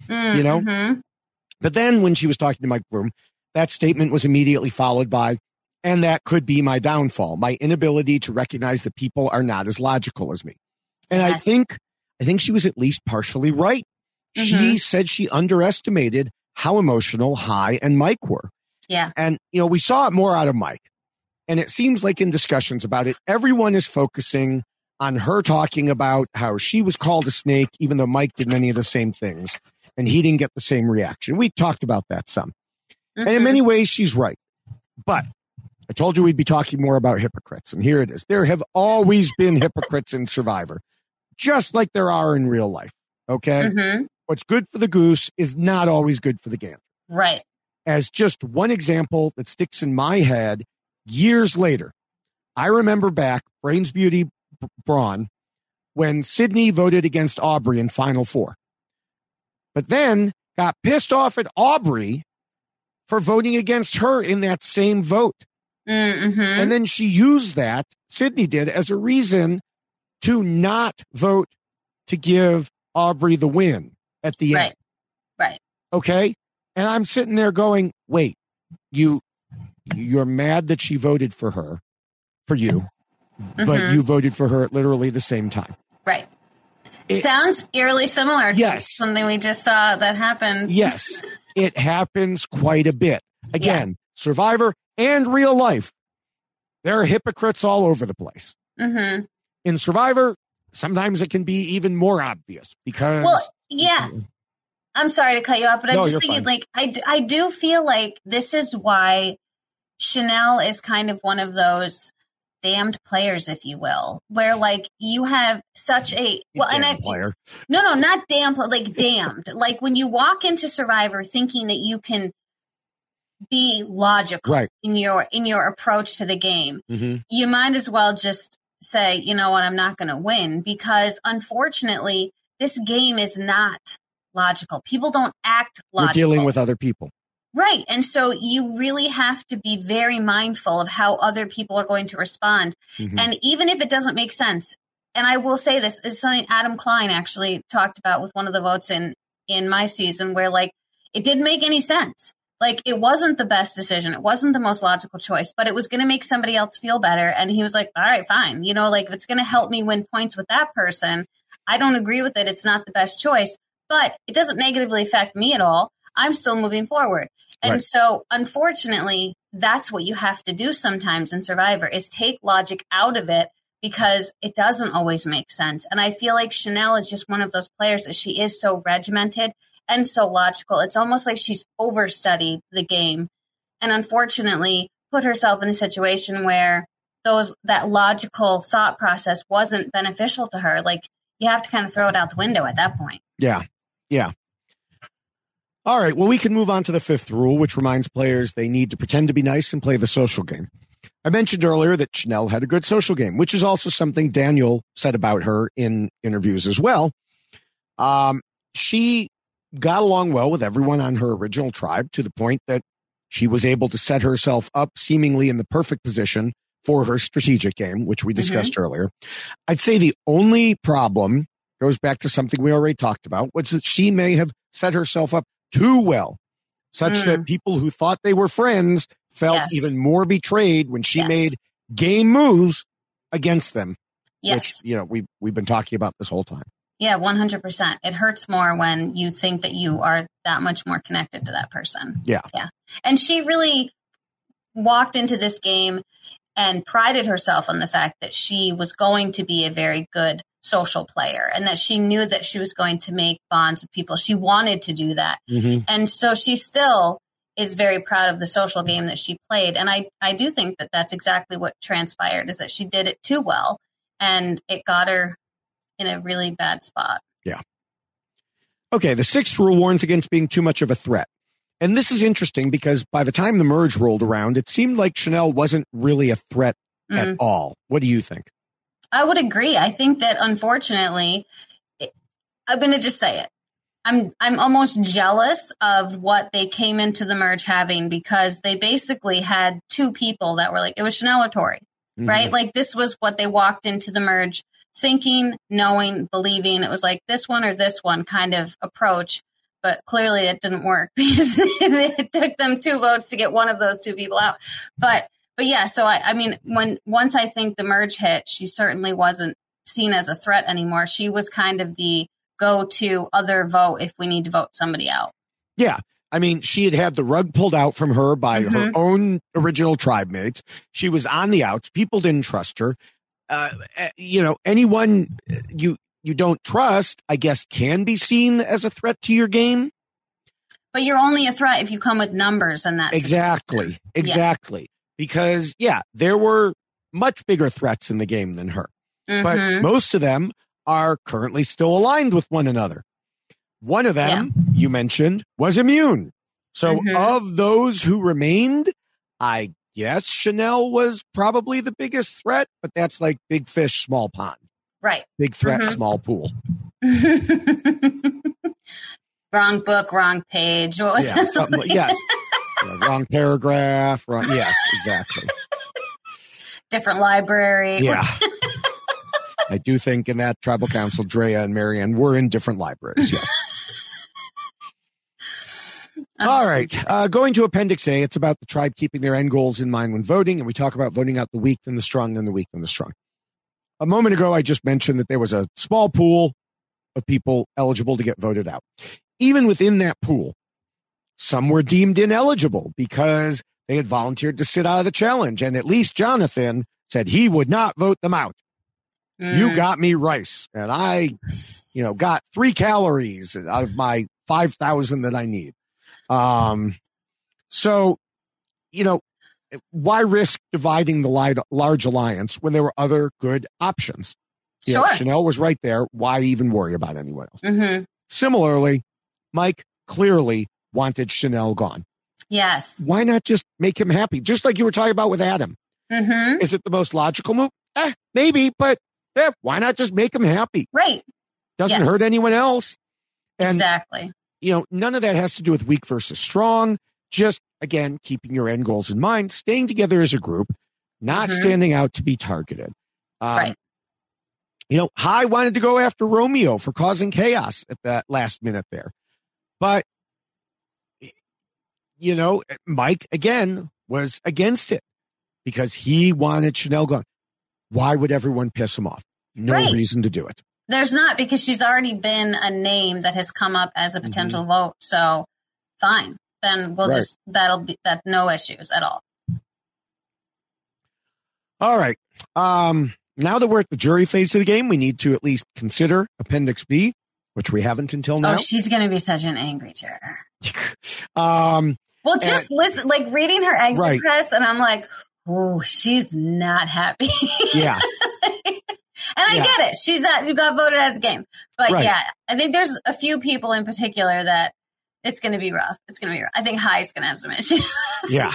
Speaker 7: Mm,
Speaker 6: you know?
Speaker 7: Mm-hmm.
Speaker 6: But then when she was talking to Mike Bloom, that statement was immediately followed by, and that could be my downfall, my inability to recognize that people are not as logical as me. And
Speaker 7: Yes.
Speaker 6: I think, I think she was at least partially right.
Speaker 7: Mm-hmm.
Speaker 6: She said she underestimated how emotional Hai and Mike were.
Speaker 7: Yeah.
Speaker 6: And, you know, we saw it more out of Mike. And it seems like in discussions about it, everyone is focusing on her talking about how she was called a snake, even though Mike did many of the same things and he didn't get the same reaction. We talked about that some.
Speaker 7: Mm-hmm.
Speaker 6: And in many ways, she's right. But I told you we'd be talking more about hypocrites. And here it is. There have always been hypocrites in Survivor, just like there are in real life. Okay.
Speaker 7: Mm-hmm.
Speaker 6: What's good for the goose is not always good for the gander.
Speaker 7: Right.
Speaker 6: As just one example that sticks in my head years later, I remember back Brains Beauty Braun when Sydney voted against Aubrey in Final Four, but then got pissed off at Aubrey for voting against her in that same vote.
Speaker 7: Mm-hmm.
Speaker 6: And then she used that, Sydney did, as a reason to not vote to give Aubrey the win at the
Speaker 7: Right.
Speaker 6: end.
Speaker 7: Right.
Speaker 6: Okay. And I'm sitting there going, wait, you, you're mad that she voted for her, for you, but
Speaker 7: Mhm.
Speaker 6: you voted for her at literally the same time.
Speaker 7: Right.
Speaker 6: It-
Speaker 7: Sounds eerily similar to
Speaker 6: Yes.
Speaker 7: something we just saw that happened.
Speaker 6: Yes, it happens quite a bit. Again, Survivor and real life, there are hypocrites all over the place.
Speaker 7: Mm-hmm.
Speaker 6: In Survivor, sometimes it can be even more obvious because
Speaker 7: Well, yeah. I'm sorry to cut you off, but I'm
Speaker 6: No,
Speaker 7: just
Speaker 6: you're
Speaker 7: thinking,
Speaker 6: fine.
Speaker 7: like, I, d- I do feel like this is why Chanel is kind of one of those damned players, if you will, where, like, you have such a, well, and I,
Speaker 6: damn player.
Speaker 7: no, no, not damn, like damned. Like when you walk into Survivor thinking that you can be logical
Speaker 6: Right.
Speaker 7: in your, in your approach to the game,
Speaker 6: Mhm.
Speaker 7: you might as well just say, you know what, I'm not going to win, because unfortunately, this game is not logical. People don't act
Speaker 6: We're
Speaker 7: logical.
Speaker 6: dealing with other people.
Speaker 7: Right. And so you really have to be very mindful of how other people are going to respond.
Speaker 6: Mhm.
Speaker 7: And even if it doesn't make sense, and I will say this is something Adam Klein actually talked about with one of the votes in, in my season, where, like, it didn't make any sense. Like, it wasn't the best decision. It wasn't the most logical choice, but it was going to make somebody else feel better. And he was like, all right, fine. You know, like, if it's going to help me win points with that person, I don't agree with it. It's not the best choice, but it doesn't negatively affect me at all. I'm still moving forward. And
Speaker 6: Right.
Speaker 7: so, unfortunately, that's what you have to do sometimes in Survivor, is take logic out of it, because it doesn't always make sense. And I feel like Chanel is just one of those players that she is so regimented and so logical. It's almost like she's overstudied the game and unfortunately put herself in a situation where those that logical thought process wasn't beneficial to her. Like, you have to kind of throw it out the window at that point.
Speaker 6: Yeah. Yeah. All right. Well, we can move on to the fifth rule, which reminds players they need to pretend to be nice and play the social game. I mentioned earlier that Chanel had a good social game, which is also something Daniel said about her in interviews as well. Um, she got along well with everyone on her original tribe, to the point that she was able to set herself up seemingly in the perfect position for her strategic game, which we discussed mm-hmm. earlier. I'd say the only problem goes back to something we already talked about, was that she may have set herself up too well, such mm. that people who thought they were friends felt yes. even more betrayed when she yes. made game moves against them.
Speaker 7: Yes.
Speaker 6: Which, you know, we, we've been talking about this whole time.
Speaker 7: Yeah, one hundred percent. It hurts more when you think that you are that much more connected to that person.
Speaker 6: Yeah.
Speaker 7: Yeah. And she really walked into this game and prided herself on the fact that she was going to be a very good social player, and that she knew that she was going to make bonds with people. She wanted to do that.
Speaker 6: Mm-hmm.
Speaker 7: And so she still is very proud of the social game that she played. And I, I do think that that's exactly what transpired, is that she did it too well, and it got her in a really bad spot.
Speaker 6: Yeah. Okay. The sixth rule warns against being too much of a threat. And this is interesting because by the time the merge rolled around, it seemed like Chanel wasn't really a threat mm. at all. What do you think?
Speaker 7: I would agree. I think that, unfortunately, it, I'm going to just say it. I'm I'm almost jealous of what they came into the merge having, because they basically had two people that were like, it was Chanel or Tori, mm-hmm. right? Like, this was what they walked into the merge thinking, knowing, believing. It was like this one or this one kind of approach. but clearly it didn't work because it took them two votes to get one of those two people out. But, but yeah, so I, I mean, when, once I think the merge hit, she certainly wasn't seen as a threat anymore. She was kind of the go-to other vote if we need to vote somebody out.
Speaker 6: Yeah. I mean, she had had the rug pulled out from her by
Speaker 7: mm-hmm.
Speaker 6: her own original tribe mates. She was on the outs. People didn't trust her. Uh, you know, anyone you you don't trust, I guess, can be seen as a threat to your game.
Speaker 7: But you're only a threat if you come with numbers and that.
Speaker 6: Exactly.
Speaker 7: Situation.
Speaker 6: Exactly. Yeah. Because, yeah, there were much bigger threats in the game than her. Mm-hmm. But most of them are currently still aligned with one another. One of them, yeah. you mentioned, was immune. So mm-hmm. of those who remained, I guess Chanel was probably the biggest threat, but that's like big fish, small pond.
Speaker 7: Right.
Speaker 6: Big threat,
Speaker 7: mm-hmm.
Speaker 6: small pool.
Speaker 7: Wrong book, wrong page. What was
Speaker 6: yeah,
Speaker 7: that?
Speaker 6: Yes. Yeah, wrong paragraph. Wrong, yes, exactly.
Speaker 7: Different library.
Speaker 6: Yeah. I do think in that tribal council, Drea and Marianne were in different libraries. Yes. All right. Uh, going to Appendix A, it's about the tribe keeping their end goals in mind when voting, and we talk about voting out the weak and the strong, then the weak and the strong. A moment ago, I just mentioned that there was a small pool of people eligible to get voted out. Even within that pool, some were deemed ineligible because they had volunteered to sit out of the challenge, and at least Jonathan said he would not vote them out. Mm. You got me rice, and I, you know, got three calories out of my five thousand that I need. Um, so, you know, why risk dividing the large alliance when there were other good options? You
Speaker 7: sure.
Speaker 6: know, Chanel was right there. Why even worry about anyone else?
Speaker 7: Mm-hmm.
Speaker 6: Similarly, Mike clearly wanted Chanel gone.
Speaker 7: Yes.
Speaker 6: Why not just make him happy? Just like you were talking about with Adam.
Speaker 7: Mm-hmm.
Speaker 6: Is it the most logical move? Eh, maybe, but eh, why not just make him happy?
Speaker 7: Right.
Speaker 6: Doesn't
Speaker 7: yeah.
Speaker 6: hurt anyone else. And,
Speaker 7: exactly.
Speaker 6: You know, none of that has to do with weak versus strong. Just, again, keeping your end goals in mind, staying together as a group, not mm-hmm. standing out to be targeted. Um,
Speaker 7: right.
Speaker 6: You know, Hai wanted to go after Romeo for causing chaos at that last minute there. But, you know, Mike, again, was against it because he wanted Chanel gone. Why would everyone piss him off? No
Speaker 7: right.
Speaker 6: reason to do it.
Speaker 7: There's not, because she's already been a name that has come up as a potential mm-hmm. vote. So fine. Then we'll right. just, that'll be, that no issues at all.
Speaker 6: All right. Um, now that we're at the jury phase of the game, we need to at least consider Appendix B, which we haven't until now.
Speaker 7: Oh, she's going to be such an angry juror.
Speaker 6: um,
Speaker 7: well, just and, listen, like reading her exit
Speaker 6: right.
Speaker 7: press, and I'm like, oh, she's not happy.
Speaker 6: Yeah.
Speaker 7: And I
Speaker 6: yeah.
Speaker 7: get it. She's at, you got voted out of the game. But
Speaker 6: right.
Speaker 7: yeah, I think there's a few people in particular that it's going to be rough. It's going to be rough. I think Hai's going to have some issues.
Speaker 6: Yeah.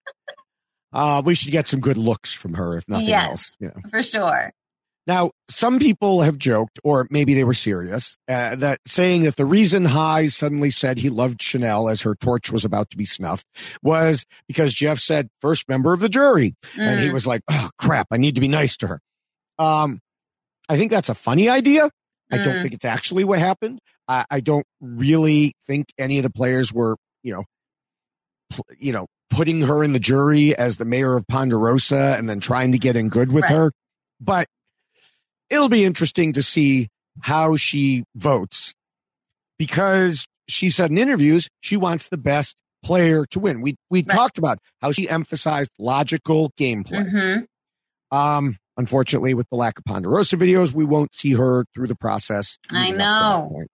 Speaker 6: Uh, we should get some good looks from her, if nothing
Speaker 7: yes,
Speaker 6: else. Yeah,
Speaker 7: for sure.
Speaker 6: Now, some people have joked, or maybe they were serious, uh, that saying that the reason Hai suddenly said he loved Chanel as her torch was about to be snuffed was because Jeff said first member of the jury. Mm. And he was like, oh, crap, I need to be nice to her. Um, I think that's a funny idea. I mm. don't think it's actually what happened. I, I don't really think any of the players were, you know, pl- you know, putting her in the jury as the mayor of Ponderosa and then trying to get in good with right. her. But it'll be interesting to see how she votes, because she said in interviews she wants the best player to win. We we right. talked about how she emphasized logical gameplay.
Speaker 7: Mm-hmm.
Speaker 6: Um, unfortunately, with the lack of Ponderosa videos, we won't see her through the process.
Speaker 7: I know.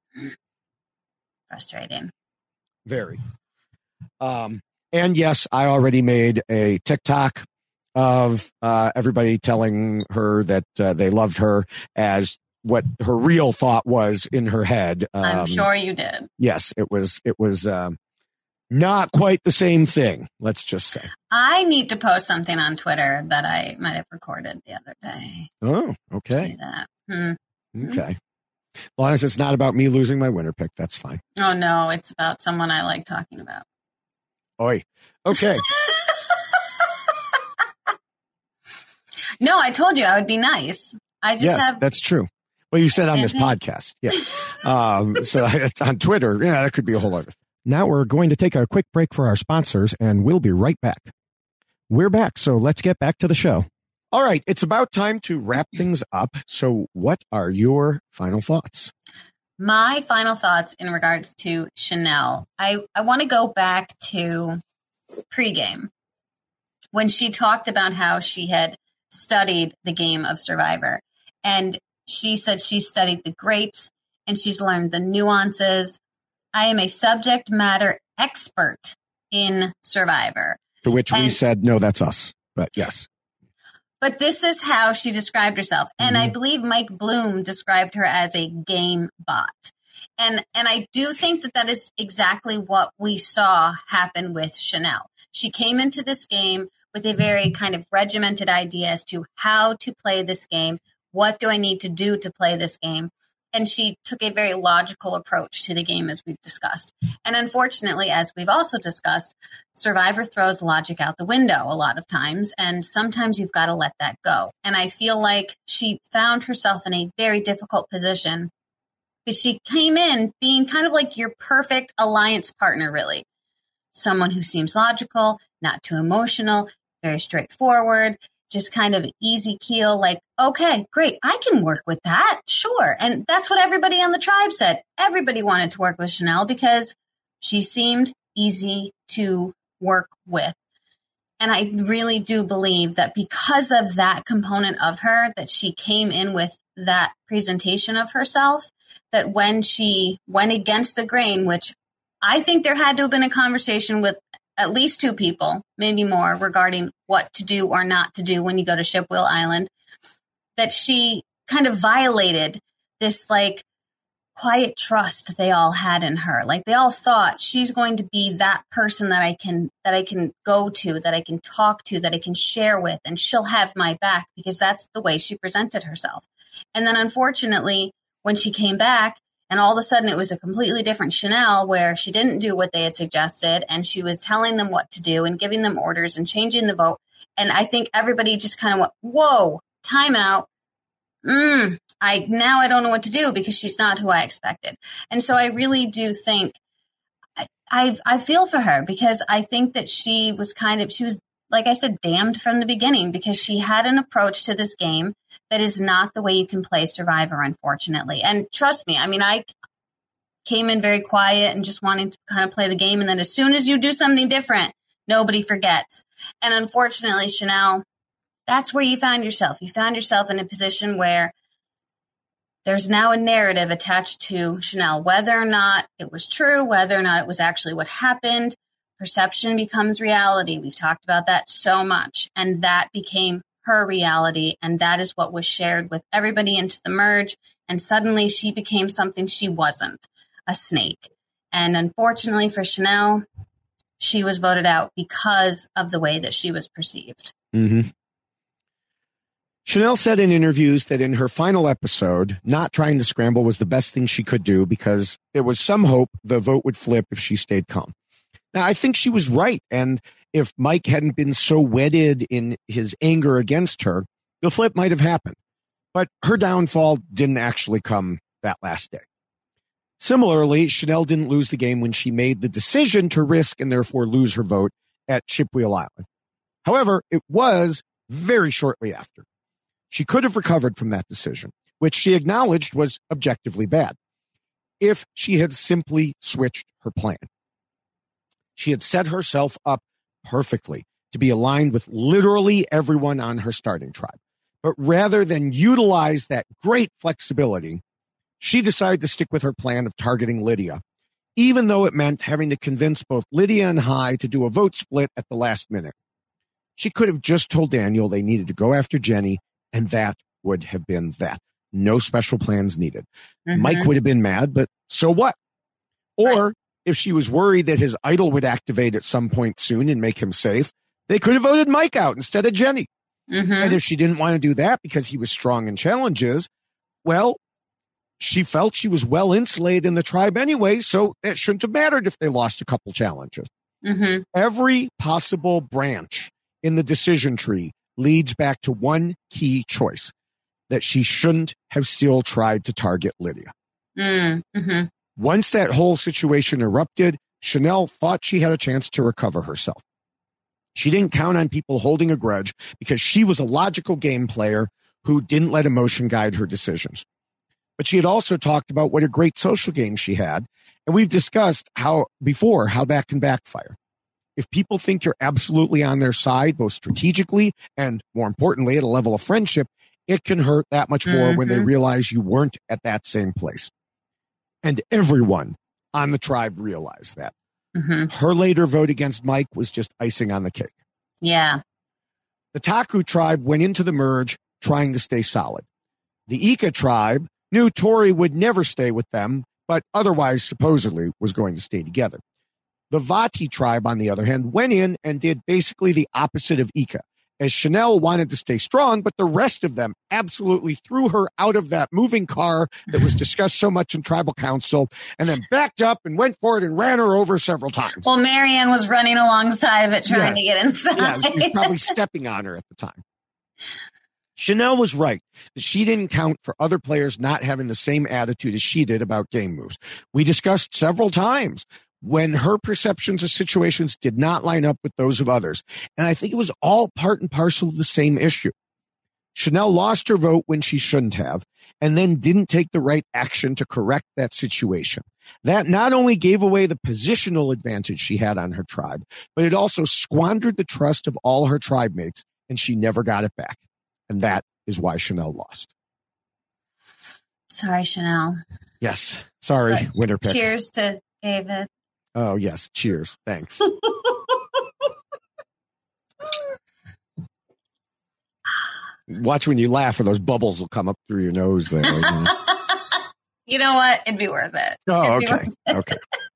Speaker 7: Frustrating.
Speaker 6: Very. Um, and yes, I already made a TikTok of uh, everybody telling her that uh, they loved her as what her real thought was in her head. Um,
Speaker 7: I'm sure you did.
Speaker 6: Yes, it was. It was um, not quite the same thing. Let's just say.
Speaker 7: I need to post something on Twitter that I might have recorded the other day.
Speaker 6: Oh, okay.
Speaker 7: That. Hmm.
Speaker 6: Okay. As long as it's not about me losing my winner pick, that's fine.
Speaker 7: Oh no, it's about someone I like talking about.
Speaker 6: Oi. Okay.
Speaker 7: No, I told you I would be nice. I just
Speaker 6: yes,
Speaker 7: have.
Speaker 6: That's true. Well, you said on this podcast. Yeah. Um, so it's on Twitter. Yeah, that could be a whole other. Now we're going to take a quick break for our sponsors, and we'll be right back. We're back, so let's get back to the show. All right, it's about time to wrap things up. So what are your final thoughts?
Speaker 7: My final thoughts in regards to Chanel. I, I want to go back to pregame when she talked about how she had studied the game of Survivor. And she said she studied the greats and she's learned the nuances. I am a subject matter expert in Survivor.
Speaker 6: To which
Speaker 7: and,
Speaker 6: we said, no, that's us. But yes.
Speaker 7: But this is how she described herself. And mm-hmm. I believe Mike Bloom described her as a game bot. And and I do think that that is exactly what we saw happen with Chanel. She came into this game with a very kind of regimented idea as to how to play this game. What do I need to do to play this game? And she took a very logical approach to the game, as we've discussed. And unfortunately, as we've also discussed, Survivor throws logic out the window a lot of times. And sometimes you've got to let that go. And I feel like she found herself in a very difficult position because she came in being kind of like your perfect alliance partner, really. Someone who seems logical, not too emotional, very straightforward, just kind of easy keel, like, okay, great, I can work with that, sure. And that's what everybody on the tribe said. Everybody wanted to work with Chanel because she seemed easy to work with. And I really do believe that because of that component of her, that she came in with that presentation of herself, that when she went against the grain, which I think there had to have been a conversation with at least two people, maybe more, regarding what to do or not to do when you go to Shipwheel Island, that she kind of violated this like quiet trust they all had in her. Like they all thought she's going to be that person that I can, that I can go to, that I can talk to, that I can share with, and she'll have my back because that's the way she presented herself. And then unfortunately, when she came back, and all of a sudden it was a completely different Chanel where she didn't do what they had suggested and she was telling them what to do and giving them orders and changing the vote. And I think everybody just kind of went, whoa, time out. Mm, I, now I don't know what to do because she's not who I expected. And so I really do think I, I, I feel for her because I think that she was kind of, she was, like I said, damned from the beginning because she had an approach to this game that is not the way you can play Survivor, unfortunately. And trust me, I mean, I came in very quiet and just wanting to kind of play the game. And then as soon as you do something different, nobody forgets. And unfortunately, Chanel, that's where you found yourself. You found yourself in a position where there's now a narrative attached to Chanel, whether or not it was true, whether or not it was actually what happened. Perception becomes reality. We've talked about that so much. And that became her reality. And that is what was shared with everybody into the merge. And suddenly she became something she wasn't, a snake. And unfortunately for Chanel, she was voted out because of the way that she was perceived.
Speaker 6: Mm-hmm. Chanel said in interviews that in her final episode, not trying to scramble was the best thing she could do because there was some hope the vote would flip if she stayed calm. Now, I think she was right. And if Mike hadn't been so wedded in his anger against her, the flip might have happened. But her downfall didn't actually come that last day. Similarly, Chanel didn't lose the game when she made the decision to risk and therefore lose her vote at Shipwheel Island. However, it was very shortly after. She could have recovered from that decision, which she acknowledged was objectively bad, if she had simply switched her plan. She had set herself up perfectly to be aligned with literally everyone on her starting tribe. But rather than utilize that great flexibility, she decided to stick with her plan of targeting Lydia, even though it meant having to convince both Lydia and Hai to do a vote split at the last minute. She could have just told Daniel they needed to go after Jenny, and that would have been that. No special plans needed. Mm-hmm. Mike would have been mad, but so what? Or right. If she was worried that his idol would activate at some point soon and make him safe, they could have voted Mike out instead of Jenny. Mm-hmm. And if she didn't want to do that because he was strong in challenges, well, she felt she was well insulated in the tribe anyway, so it shouldn't have mattered if they lost a couple challenges. Mm-hmm. Every possible branch in the decision tree leads back to one key choice. that she shouldn't have still tried to target Lydia.
Speaker 7: Mm, mm-hmm.
Speaker 6: Once that whole situation erupted, Chanel thought she had a chance to recover herself. She didn't count on people holding a grudge because she was a logical game player who didn't let emotion guide her decisions. But she had also talked about what a great social game she had. And we've discussed how before how that can backfire. If people think you're absolutely on their side, both strategically and more importantly, at a level of friendship, it can hurt that much more
Speaker 7: Mm-hmm.
Speaker 6: when they realize you weren't at that same place. And everyone on the tribe realized that.
Speaker 7: Mm-hmm.
Speaker 6: Her later vote against Mike was just icing on the cake.
Speaker 7: Yeah.
Speaker 6: The Taku tribe went into the merge trying to stay solid. The Ika tribe knew Tori would never stay with them, but otherwise supposedly was going to stay together. The Vati tribe, on the other hand, went in and did basically the opposite of Ika, as Chanel wanted to stay strong, but the rest of them absolutely threw her out of that moving car that was discussed so much in tribal council, and then backed up and went for it and ran her over several times.
Speaker 7: Well, Marianne was running alongside of it trying
Speaker 6: Yes.
Speaker 7: to get inside.
Speaker 6: Yeah, she was probably stepping on her at the time. Chanel was right that she didn't count for other players not having the same attitude as she did about game moves. We discussed several times when her perceptions of situations did not line up with those of others. And I think it was all part and parcel of the same issue. Chanel lost her vote when she shouldn't have, and then didn't take the right action to correct that situation. That not only gave away the positional advantage she had on her tribe, but it also squandered the trust of all her tribe mates, and she never got it back. And that is why Chanel lost.
Speaker 7: Sorry, Chanel.
Speaker 6: Yes. Sorry,
Speaker 7: But
Speaker 6: winner pick.
Speaker 7: Cheers to David.
Speaker 6: Oh, yes. Cheers. Thanks. Watch when you laugh, or those bubbles will come up through your nose there.
Speaker 7: You know what? It'd be worth it.
Speaker 6: Oh,
Speaker 7: It'd be
Speaker 6: okay.
Speaker 7: worth it.
Speaker 6: Okay.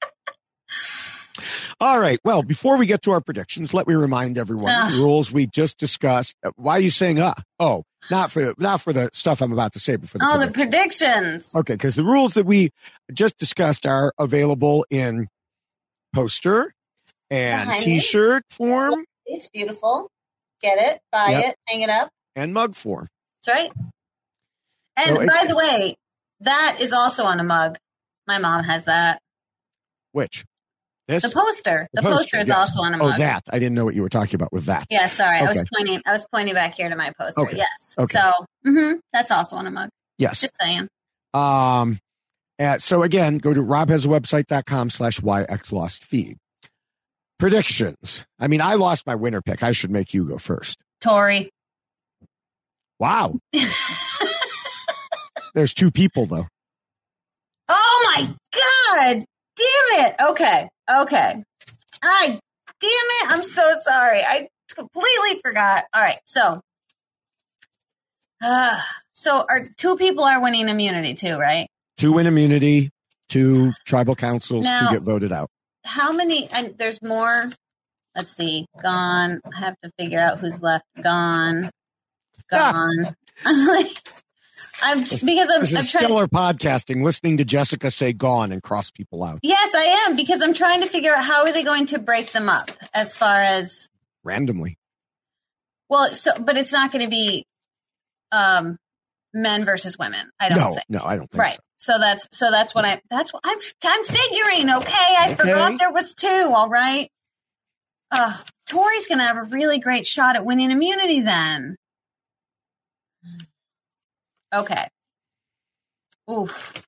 Speaker 6: All right. Well, before we get to our predictions, let me remind everyone of the rules we just discussed. Uh, Why are you saying "uh"? Oh, not for not for the stuff I'm about to say, but for the
Speaker 7: Oh, the
Speaker 6: predictions.
Speaker 7: predictions.
Speaker 6: Okay, because the rules that we just discussed are available in poster and
Speaker 7: Behind me.
Speaker 6: T-shirt form
Speaker 7: It's beautiful. Get it, buy
Speaker 6: Yep.
Speaker 7: it, hang it up.
Speaker 6: and mug form.
Speaker 7: That's right. And
Speaker 6: So it-
Speaker 7: by the way, that is also on a mug. My mom has that.
Speaker 6: Which? This?
Speaker 7: The poster. The, poster, is
Speaker 6: yes.
Speaker 7: also on a
Speaker 6: Oh,
Speaker 7: mug.
Speaker 6: that. I didn't know what you were talking about with that.
Speaker 7: Yeah, sorry. I was
Speaker 6: Okay.
Speaker 7: pointing I was pointing back here to my poster.
Speaker 6: Okay.
Speaker 7: Yes.
Speaker 6: Okay.
Speaker 7: So mhm, that's also on a mug.
Speaker 6: Yes.
Speaker 7: Just saying.
Speaker 6: Um, uh, so again, go to robhasawebsite.com slash yxlostfeed. Predictions. I mean, I lost my winner pick. I should make you go first.
Speaker 7: Tori.
Speaker 6: Wow. There's two people, though.
Speaker 7: Oh my God. Damn it. Okay. Okay. I damn it. I'm so sorry. I completely forgot. All right. So, uh, so are two people are winning immunity too, right?
Speaker 6: Two win immunity, two tribal councils
Speaker 7: Now-
Speaker 6: to get voted out.
Speaker 7: How many? And there's more. Let's see. Gone. I have to figure out who's left. Gone. Gone. I'm because I'm,
Speaker 6: This
Speaker 7: I'm
Speaker 6: is
Speaker 7: trying.
Speaker 6: stellar podcasting, listening to Jessica say gone and cross people out
Speaker 7: Yes, I am because I'm trying to figure out how are they going to break them up as far as
Speaker 6: randomly.
Speaker 7: well, so but it's not going to be um men versus women. I don't
Speaker 6: No,
Speaker 7: think.
Speaker 6: no, I don't think
Speaker 7: Right.
Speaker 6: so.
Speaker 7: So that's so that's what I that's what I'm I'm figuring. Okay, I
Speaker 6: Okay.
Speaker 7: forgot there was two. All right. Uh, Tori's going to have a really great shot at winning immunity then. Okay. Oof.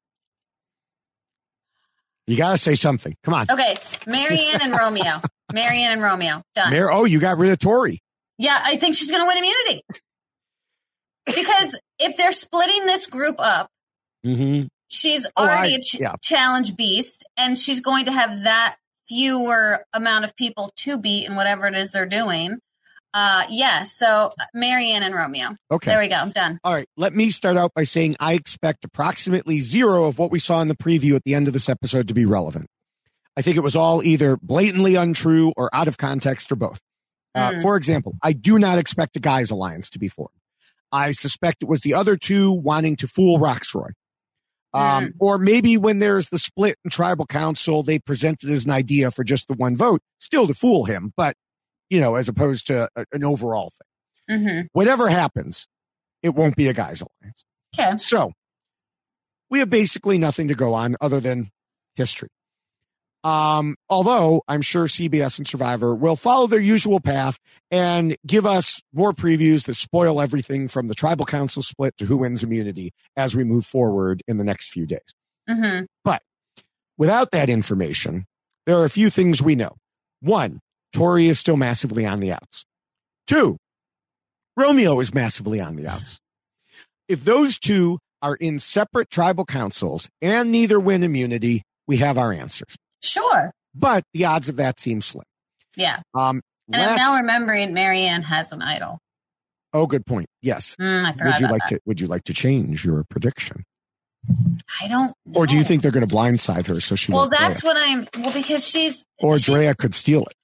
Speaker 6: You got to say something. Come on.
Speaker 7: Okay. Marianne and Romeo. Marianne and Romeo. Done.
Speaker 6: Mayor, oh, you got rid of Tori.
Speaker 7: Yeah, I think she's going to win immunity. Because if they're splitting this group up,
Speaker 6: Mm-hmm.
Speaker 7: she's
Speaker 6: Oh,
Speaker 7: already
Speaker 6: I-
Speaker 7: a ch-
Speaker 6: yeah.
Speaker 7: challenge beast, and she's going to have that fewer amount of people to beat in whatever it is they're doing. Uh, yeah, so Marianne and Romeo.
Speaker 6: Okay.
Speaker 7: There we go. I'm done.
Speaker 6: All right. Let me start out by saying I expect approximately zero of what we saw in the preview at the end of this episode to be relevant. I think it was all either blatantly untrue or out of context or both. Uh,
Speaker 7: Mm.
Speaker 6: For example, I do not expect the guys' alliance to be formed. I suspect it was the other two wanting to fool Roxroy. Um,
Speaker 7: Mm.
Speaker 6: Or maybe when there's the split in tribal council, they presented as an idea for just the one vote, still to fool him, but, you know, as opposed to a, an overall thing.
Speaker 7: Mm-hmm.
Speaker 6: Whatever happens, it won't be a guys alliance.
Speaker 7: Okay.
Speaker 6: So we have basically nothing to go on other than history. Um, although I'm sure C B S and Survivor will follow their usual path and give us more previews that spoil everything from the tribal council split to who wins immunity as we move forward in the next few days.
Speaker 7: Mm-hmm.
Speaker 6: But without that information, there are a few things we know. One, Tori is still massively on the outs. Two, Romeo is massively on the outs. If those two are in separate tribal councils and neither win immunity, we have our answers.
Speaker 7: Sure.
Speaker 6: But the odds of that seem slim.
Speaker 7: Yeah.
Speaker 6: Um,
Speaker 7: and
Speaker 6: last,
Speaker 7: I'm now remembering Marianne has an idol.
Speaker 6: Oh, good point. Yes.
Speaker 7: Mm, I forgot
Speaker 6: would you
Speaker 7: about
Speaker 6: like
Speaker 7: that.
Speaker 6: to would you like to change your prediction?
Speaker 7: I don't know.
Speaker 6: Or do you think they're going to blindside her so she
Speaker 7: Well,
Speaker 6: won't
Speaker 7: that's
Speaker 6: play it?
Speaker 7: what I'm well because she's
Speaker 6: Or
Speaker 7: she's,
Speaker 6: Drea could steal it.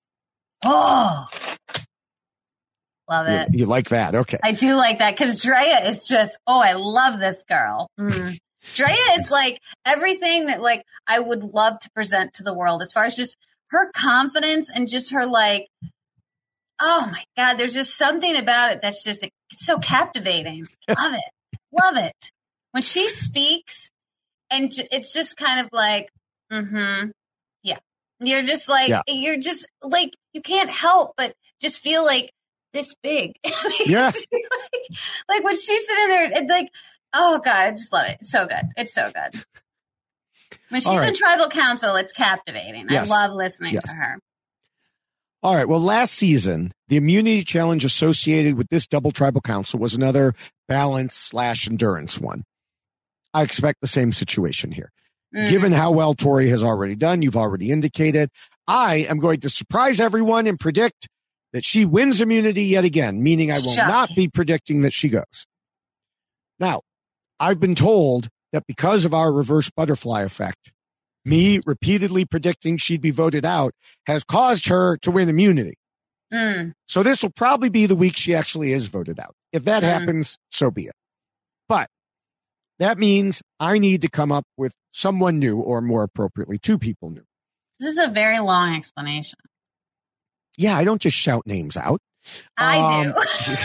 Speaker 7: Oh. Love
Speaker 6: You,
Speaker 7: it.
Speaker 6: you like that. Okay.
Speaker 7: I do like that because Drea is just, oh, I love this girl. Mm. Drea is like everything that like I would love to present to the world as far as just her confidence and just her like, oh my God, there's just something about it that's just, it's so captivating. Love it. Love it. When she speaks and j- it's just kind of like, mm-hmm. Yeah. You're just like,
Speaker 6: Yeah.
Speaker 7: you're just like, you can't help but just feel like this big.
Speaker 6: Yeah.
Speaker 7: like, like when she's sitting there, it's like, oh God, I just love it. It's so good. It's so good. When she's
Speaker 6: All right.
Speaker 7: in tribal council, it's captivating.
Speaker 6: Yes.
Speaker 7: I love listening
Speaker 6: Yes.
Speaker 7: to her.
Speaker 6: All right. Well, last season, the immunity challenge associated with this double tribal council was another balance slash endurance one. I expect the same situation here.
Speaker 7: Mm.
Speaker 6: Given how well Tori has already done, you've already indicated, I am going to surprise everyone and predict that she wins immunity yet again, meaning I will
Speaker 7: Shocking.
Speaker 6: not be predicting that she goes. Now, I've been told that because of our reverse butterfly effect, me repeatedly predicting she'd be voted out has caused her to win immunity.
Speaker 7: Mm.
Speaker 6: So this will probably be the week she actually is voted out. If that
Speaker 7: Mm.
Speaker 6: happens, so be it. But that means I need to come up with someone new, or more appropriately, two people new.
Speaker 7: This is a very long explanation.
Speaker 6: Yeah, I don't just shout names out.
Speaker 7: I
Speaker 6: Um,
Speaker 7: do.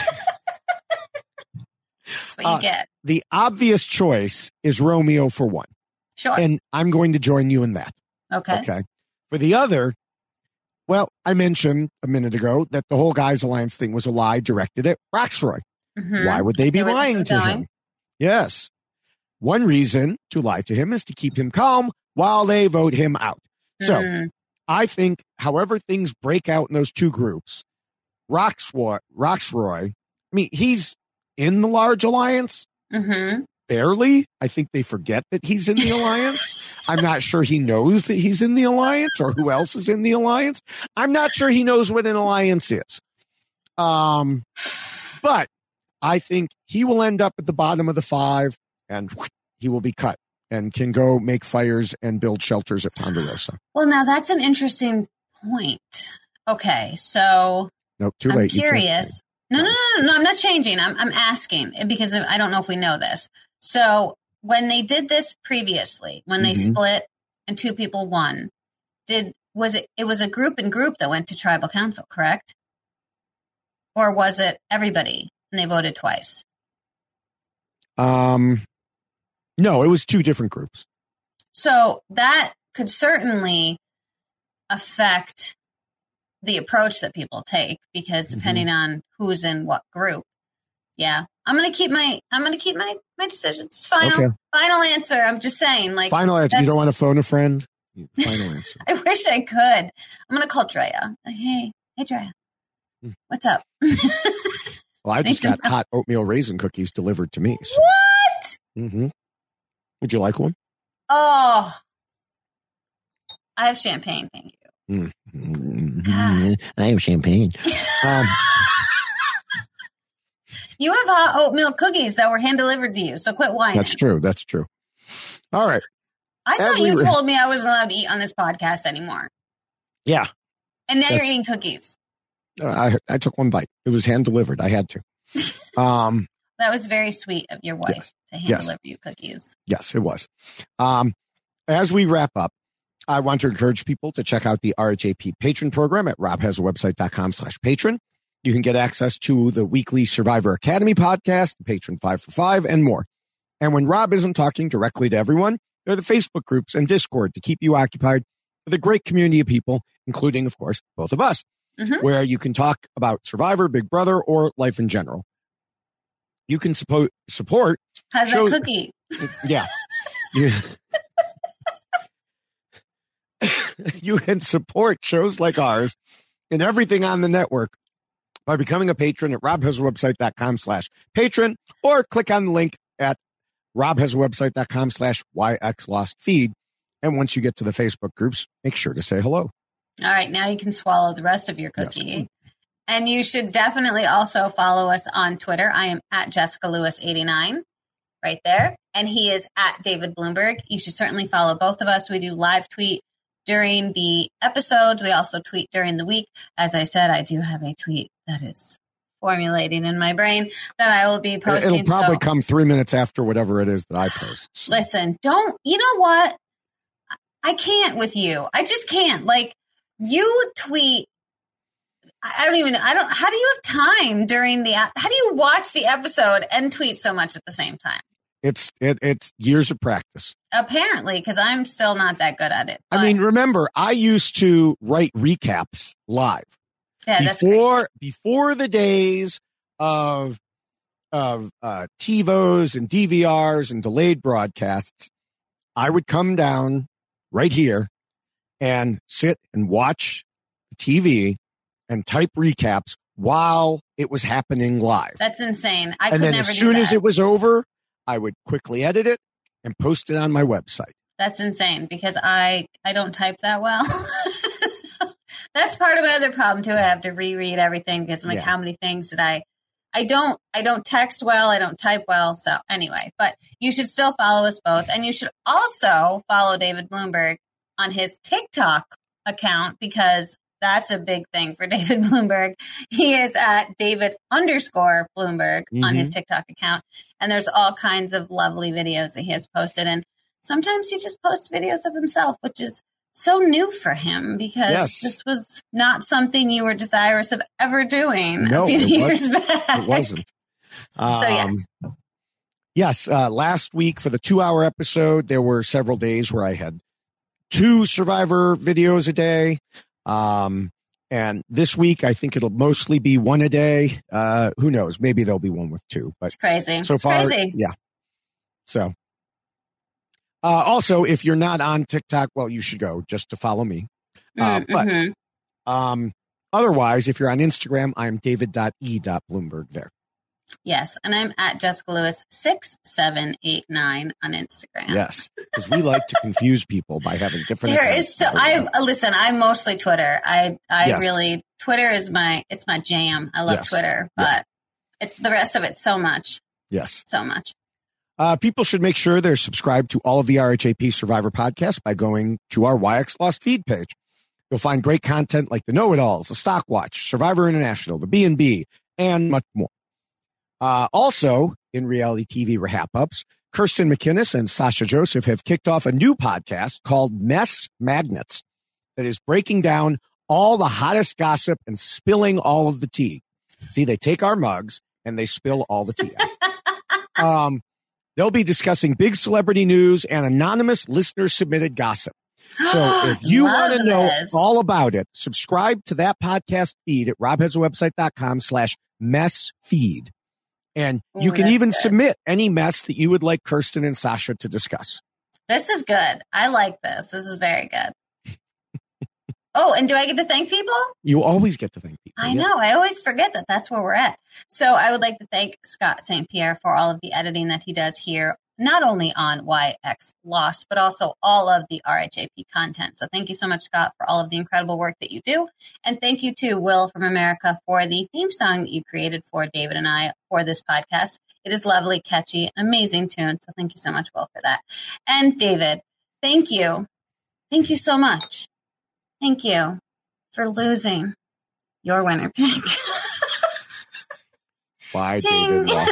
Speaker 7: That's what you
Speaker 6: uh,
Speaker 7: get.
Speaker 6: The obvious choice is Romeo for one.
Speaker 7: Sure.
Speaker 6: And I'm going to join you in that.
Speaker 7: okay.
Speaker 6: Okay. For the other, well, I mentioned a minute ago that the whole Guys Alliance thing was a lie directed at Roxroy.
Speaker 7: Mhm.
Speaker 6: Why would they be
Speaker 7: See where this
Speaker 6: lying
Speaker 7: is
Speaker 6: to
Speaker 7: going?
Speaker 6: him? Yes. One reason to lie to him is to keep him calm while they vote him out. So
Speaker 7: Mm.
Speaker 6: I think however things break out in those two groups, Roxroy, Roxroy, I mean, he's in the large alliance,
Speaker 7: Mhm.
Speaker 6: barely. I think they forget that he's in the alliance. I'm not sure he knows that he's in the alliance or who else is in the alliance. I'm not sure he knows what an alliance is. Um, but I think he will end up at the bottom of the five and he will be cut and can go make fires and build shelters at Ponderosa.
Speaker 7: Well, now that's an interesting point. Okay, so
Speaker 6: Nope, too
Speaker 7: I'm
Speaker 6: late. You can't-
Speaker 7: curious. No, no, no, no, no, I'm not changing. I'm, I'm asking because I don't know if we know this. So when they did this previously, when they
Speaker 6: Mhm.
Speaker 7: split and two people won, did was it? It was a group and group that went to tribal council, correct? Or was it everybody and they voted twice?
Speaker 6: Um, no, it was two different groups.
Speaker 7: So that could certainly affect the approach that people take because depending on who's in what group. Yeah. I'm going to keep my, I'm going to keep my, my decisions. It's final,
Speaker 6: Okay.
Speaker 7: final answer. I'm just saying like,
Speaker 6: Final answer. You
Speaker 7: that's-
Speaker 6: don't want to phone a friend? Final answer.
Speaker 7: I wish I could. I'm going to call Drea. Like, hey, hey, Drea,
Speaker 6: Hmm.
Speaker 7: what's up?
Speaker 6: Well, I just
Speaker 7: Thanks.
Speaker 6: got hot oatmeal raisin cookies delivered to me. So.
Speaker 7: What?
Speaker 6: hmm Would you like one?
Speaker 7: Oh, I have champagne. Thank you.
Speaker 6: Mm-hmm. I have champagne. um,
Speaker 7: You have hot oatmeal cookies that were hand delivered to you. So quit whining.
Speaker 6: that's true. That's true. All right.
Speaker 7: I
Speaker 6: As
Speaker 7: thought
Speaker 6: we
Speaker 7: you
Speaker 6: were-
Speaker 7: told me I wasn't allowed to eat on this podcast anymore.
Speaker 6: Yeah.
Speaker 7: And now
Speaker 6: That's-
Speaker 7: you're eating cookies.
Speaker 6: Uh, I I took one bite. It was hand delivered. I had to. Um,
Speaker 7: That was very sweet of your wife
Speaker 6: Yes.
Speaker 7: to hand
Speaker 6: Yes.
Speaker 7: deliver you cookies.
Speaker 6: yes, it was. Um, as we wrap up, I want to encourage people to check out the R H A P patron program at robhasawebsite.com slash patron. You can get access to the weekly Survivor Academy podcast, the Patron five for five, and more. And when Rob isn't talking directly to everyone, there are the Facebook groups and Discord to keep you occupied with a great community of people, including, of course, both of us, mm-hmm. where you can talk about Survivor, Big Brother, or life in general. You can suppo- support.
Speaker 7: How's
Speaker 6: shows-
Speaker 7: that cookie?
Speaker 6: Yeah. You, you can support shows like ours and everything on the network by becoming a patron at robhasawebsite.com slash patron, or click on the link at robhasawebsite.com slash yxlostfeed. And once you get to the Facebook groups, make sure to say hello.
Speaker 7: All right, now you can swallow the rest of your cookie. Yes. And you should definitely also follow us on Twitter. I am at Jessica Lewis eighty-nine, right there. And he is at David Bloomberg. You should certainly follow both of us. We do live tweet during the episodes. We also tweet during the week. As I said, I do have a tweet that is formulating in my brain that I will be posting.
Speaker 6: It'll probably
Speaker 7: so,
Speaker 6: come three minutes after whatever it is that I post. So.
Speaker 7: Listen, don't, you know what? I can't with you. I just can't. Like, you tweet. I don't even, I don't, how do you have time during the, how do you watch the episode and tweet so much at the same time?
Speaker 6: It's, it, it's years of practice.
Speaker 7: Apparently, because I'm still not that good at it.
Speaker 6: But. I mean, remember, I used to write recaps live.
Speaker 7: Yeah, that's
Speaker 6: before,
Speaker 7: crazy.
Speaker 6: Before the days of, of uh, TiVos and D V Rs and delayed broadcasts, I would come down right here and sit and watch T V and type recaps while it was happening live.
Speaker 7: That's insane. I
Speaker 6: and
Speaker 7: could
Speaker 6: then
Speaker 7: never
Speaker 6: as soon
Speaker 7: do
Speaker 6: as
Speaker 7: that.
Speaker 6: it was over, I would quickly edit it and post it on my website.
Speaker 7: That's insane because I, I don't type that well. That's part of my other problem too. I have to reread everything because I'm like, yeah. How many things did I, I don't, I don't text well. I don't type well. So anyway, but you should still follow us both. And you should also follow David Bloomberg on his TikTok account because that's a big thing for David Bloomberg. He is at David underscore Bloomberg mm-hmm. on his TikTok account. And there's all kinds of lovely videos that he has posted. And sometimes he just posts videos of himself, which is so new for him because
Speaker 6: yes.
Speaker 7: this was not something you were desirous of ever doing
Speaker 6: no,
Speaker 7: a few
Speaker 6: it
Speaker 7: years
Speaker 6: wasn't.
Speaker 7: back.
Speaker 6: It wasn't. Um,
Speaker 7: so, yes.
Speaker 6: Yes. Uh, last week for the two hour episode, there were several days where I had two Survivor videos a day. Um, and this week, I think it'll mostly be one a day. Uh, who knows? Maybe there'll be one with two, but
Speaker 7: it's crazy.
Speaker 6: So far,
Speaker 7: crazy.
Speaker 6: Yeah. So, uh, also, if you're not on TikTok, well, you should go just to follow me. Uh,
Speaker 7: mm-hmm.
Speaker 6: But, um, otherwise, if you're on Instagram, I'm david dot e dot bloomberg there.
Speaker 7: Yes, and I'm at Jessica Lewis six seven eight nine on Instagram.
Speaker 6: Yes, because we like to confuse people by having different.
Speaker 7: There is so I listen. I'm mostly Twitter. I I
Speaker 6: yes.
Speaker 7: really Twitter is my it's my jam. I love
Speaker 6: yes.
Speaker 7: Twitter, but yeah. it's the rest of it so much.
Speaker 6: Yes,
Speaker 7: so much.
Speaker 6: Uh, people should make sure they're subscribed to all of the R H A P Survivor podcasts by going to our Y X Lost feed page. You'll find great content like the Know-It-Alls, the Stock Watch, Survivor International, the B and B, and much more. Uh, also, in reality T V wrap-ups, Kirsten McInnes and Sasha Joseph have kicked off a new podcast called Mess Magnets that is breaking down all the hottest gossip and spilling all of the tea. See, they take our mugs and they spill all the tea out. um, they'll be discussing big celebrity news and anonymous listener-submitted gossip. So if you want to know all about it, subscribe to that podcast feed at robhasawebsite.com slash mess feed. And you
Speaker 7: Ooh,
Speaker 6: can even
Speaker 7: good.
Speaker 6: submit any mess that you would like Kirsten and Sasha to discuss.
Speaker 7: This is good. I like this. This is very good. Oh, and do I get to thank people?
Speaker 6: You always get to thank people.
Speaker 7: I
Speaker 6: yes.
Speaker 7: know. I always forget that that's where we're at. So I would like to thank Scott Saint Pierre for all of the editing that he does here, not only on Y X Lost, but also all of the R H A P content. So thank you so much, Scott, for all of the incredible work that you do. And thank you to Will from America for the theme song that you created for David and I for this podcast. It is lovely, catchy, amazing tune. So thank you so much, Will, for that. And David, thank you. Thank you so much. Thank you for losing your winner pick.
Speaker 6: Why
Speaker 7: Ding.
Speaker 6: David lost.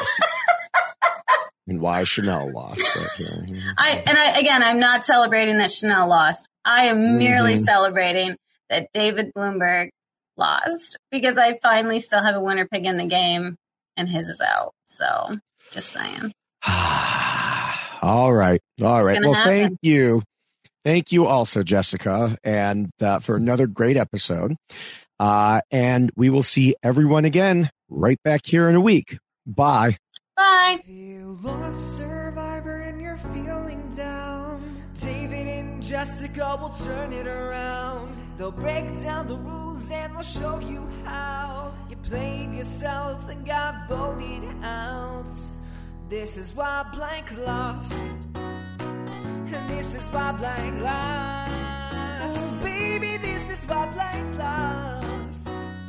Speaker 6: And why Chanel lost. But, uh,
Speaker 7: I and I again, I'm not celebrating that Chanel lost. I am merely
Speaker 6: mm-hmm.
Speaker 7: celebrating that David Bloomberg lost because I finally still have a winner pick in the game and his is out. So just saying.
Speaker 6: All right. All right. Well,
Speaker 7: happen.
Speaker 6: thank you. Thank you also, Jessica, and uh, for another great episode. Uh, and we will see everyone again right back here in a week. Bye.
Speaker 7: Bye.
Speaker 5: If you lost Survivor and you're feeling down, David and Jessica will turn it around. They'll break down the rules and they'll show you how you played yourself and got voted out. This is why blank lost. And this is why blank lost. Oh, baby, this is why blank lost.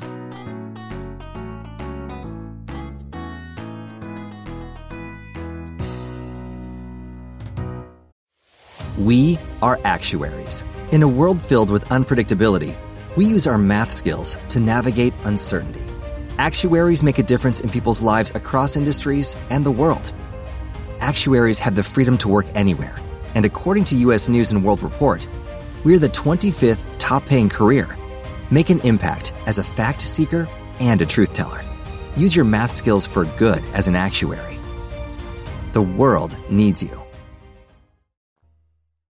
Speaker 8: We are actuaries. In a world filled with unpredictability, we use our math skills to navigate uncertainty. Actuaries make a difference in people's lives across industries and the world. Actuaries have the freedom to work anywhere, and according to U S News and World Report, we're the twenty-fifth top-paying career. Make an impact as a fact seeker and a truth teller. Use your math skills for good as an actuary. The world needs you.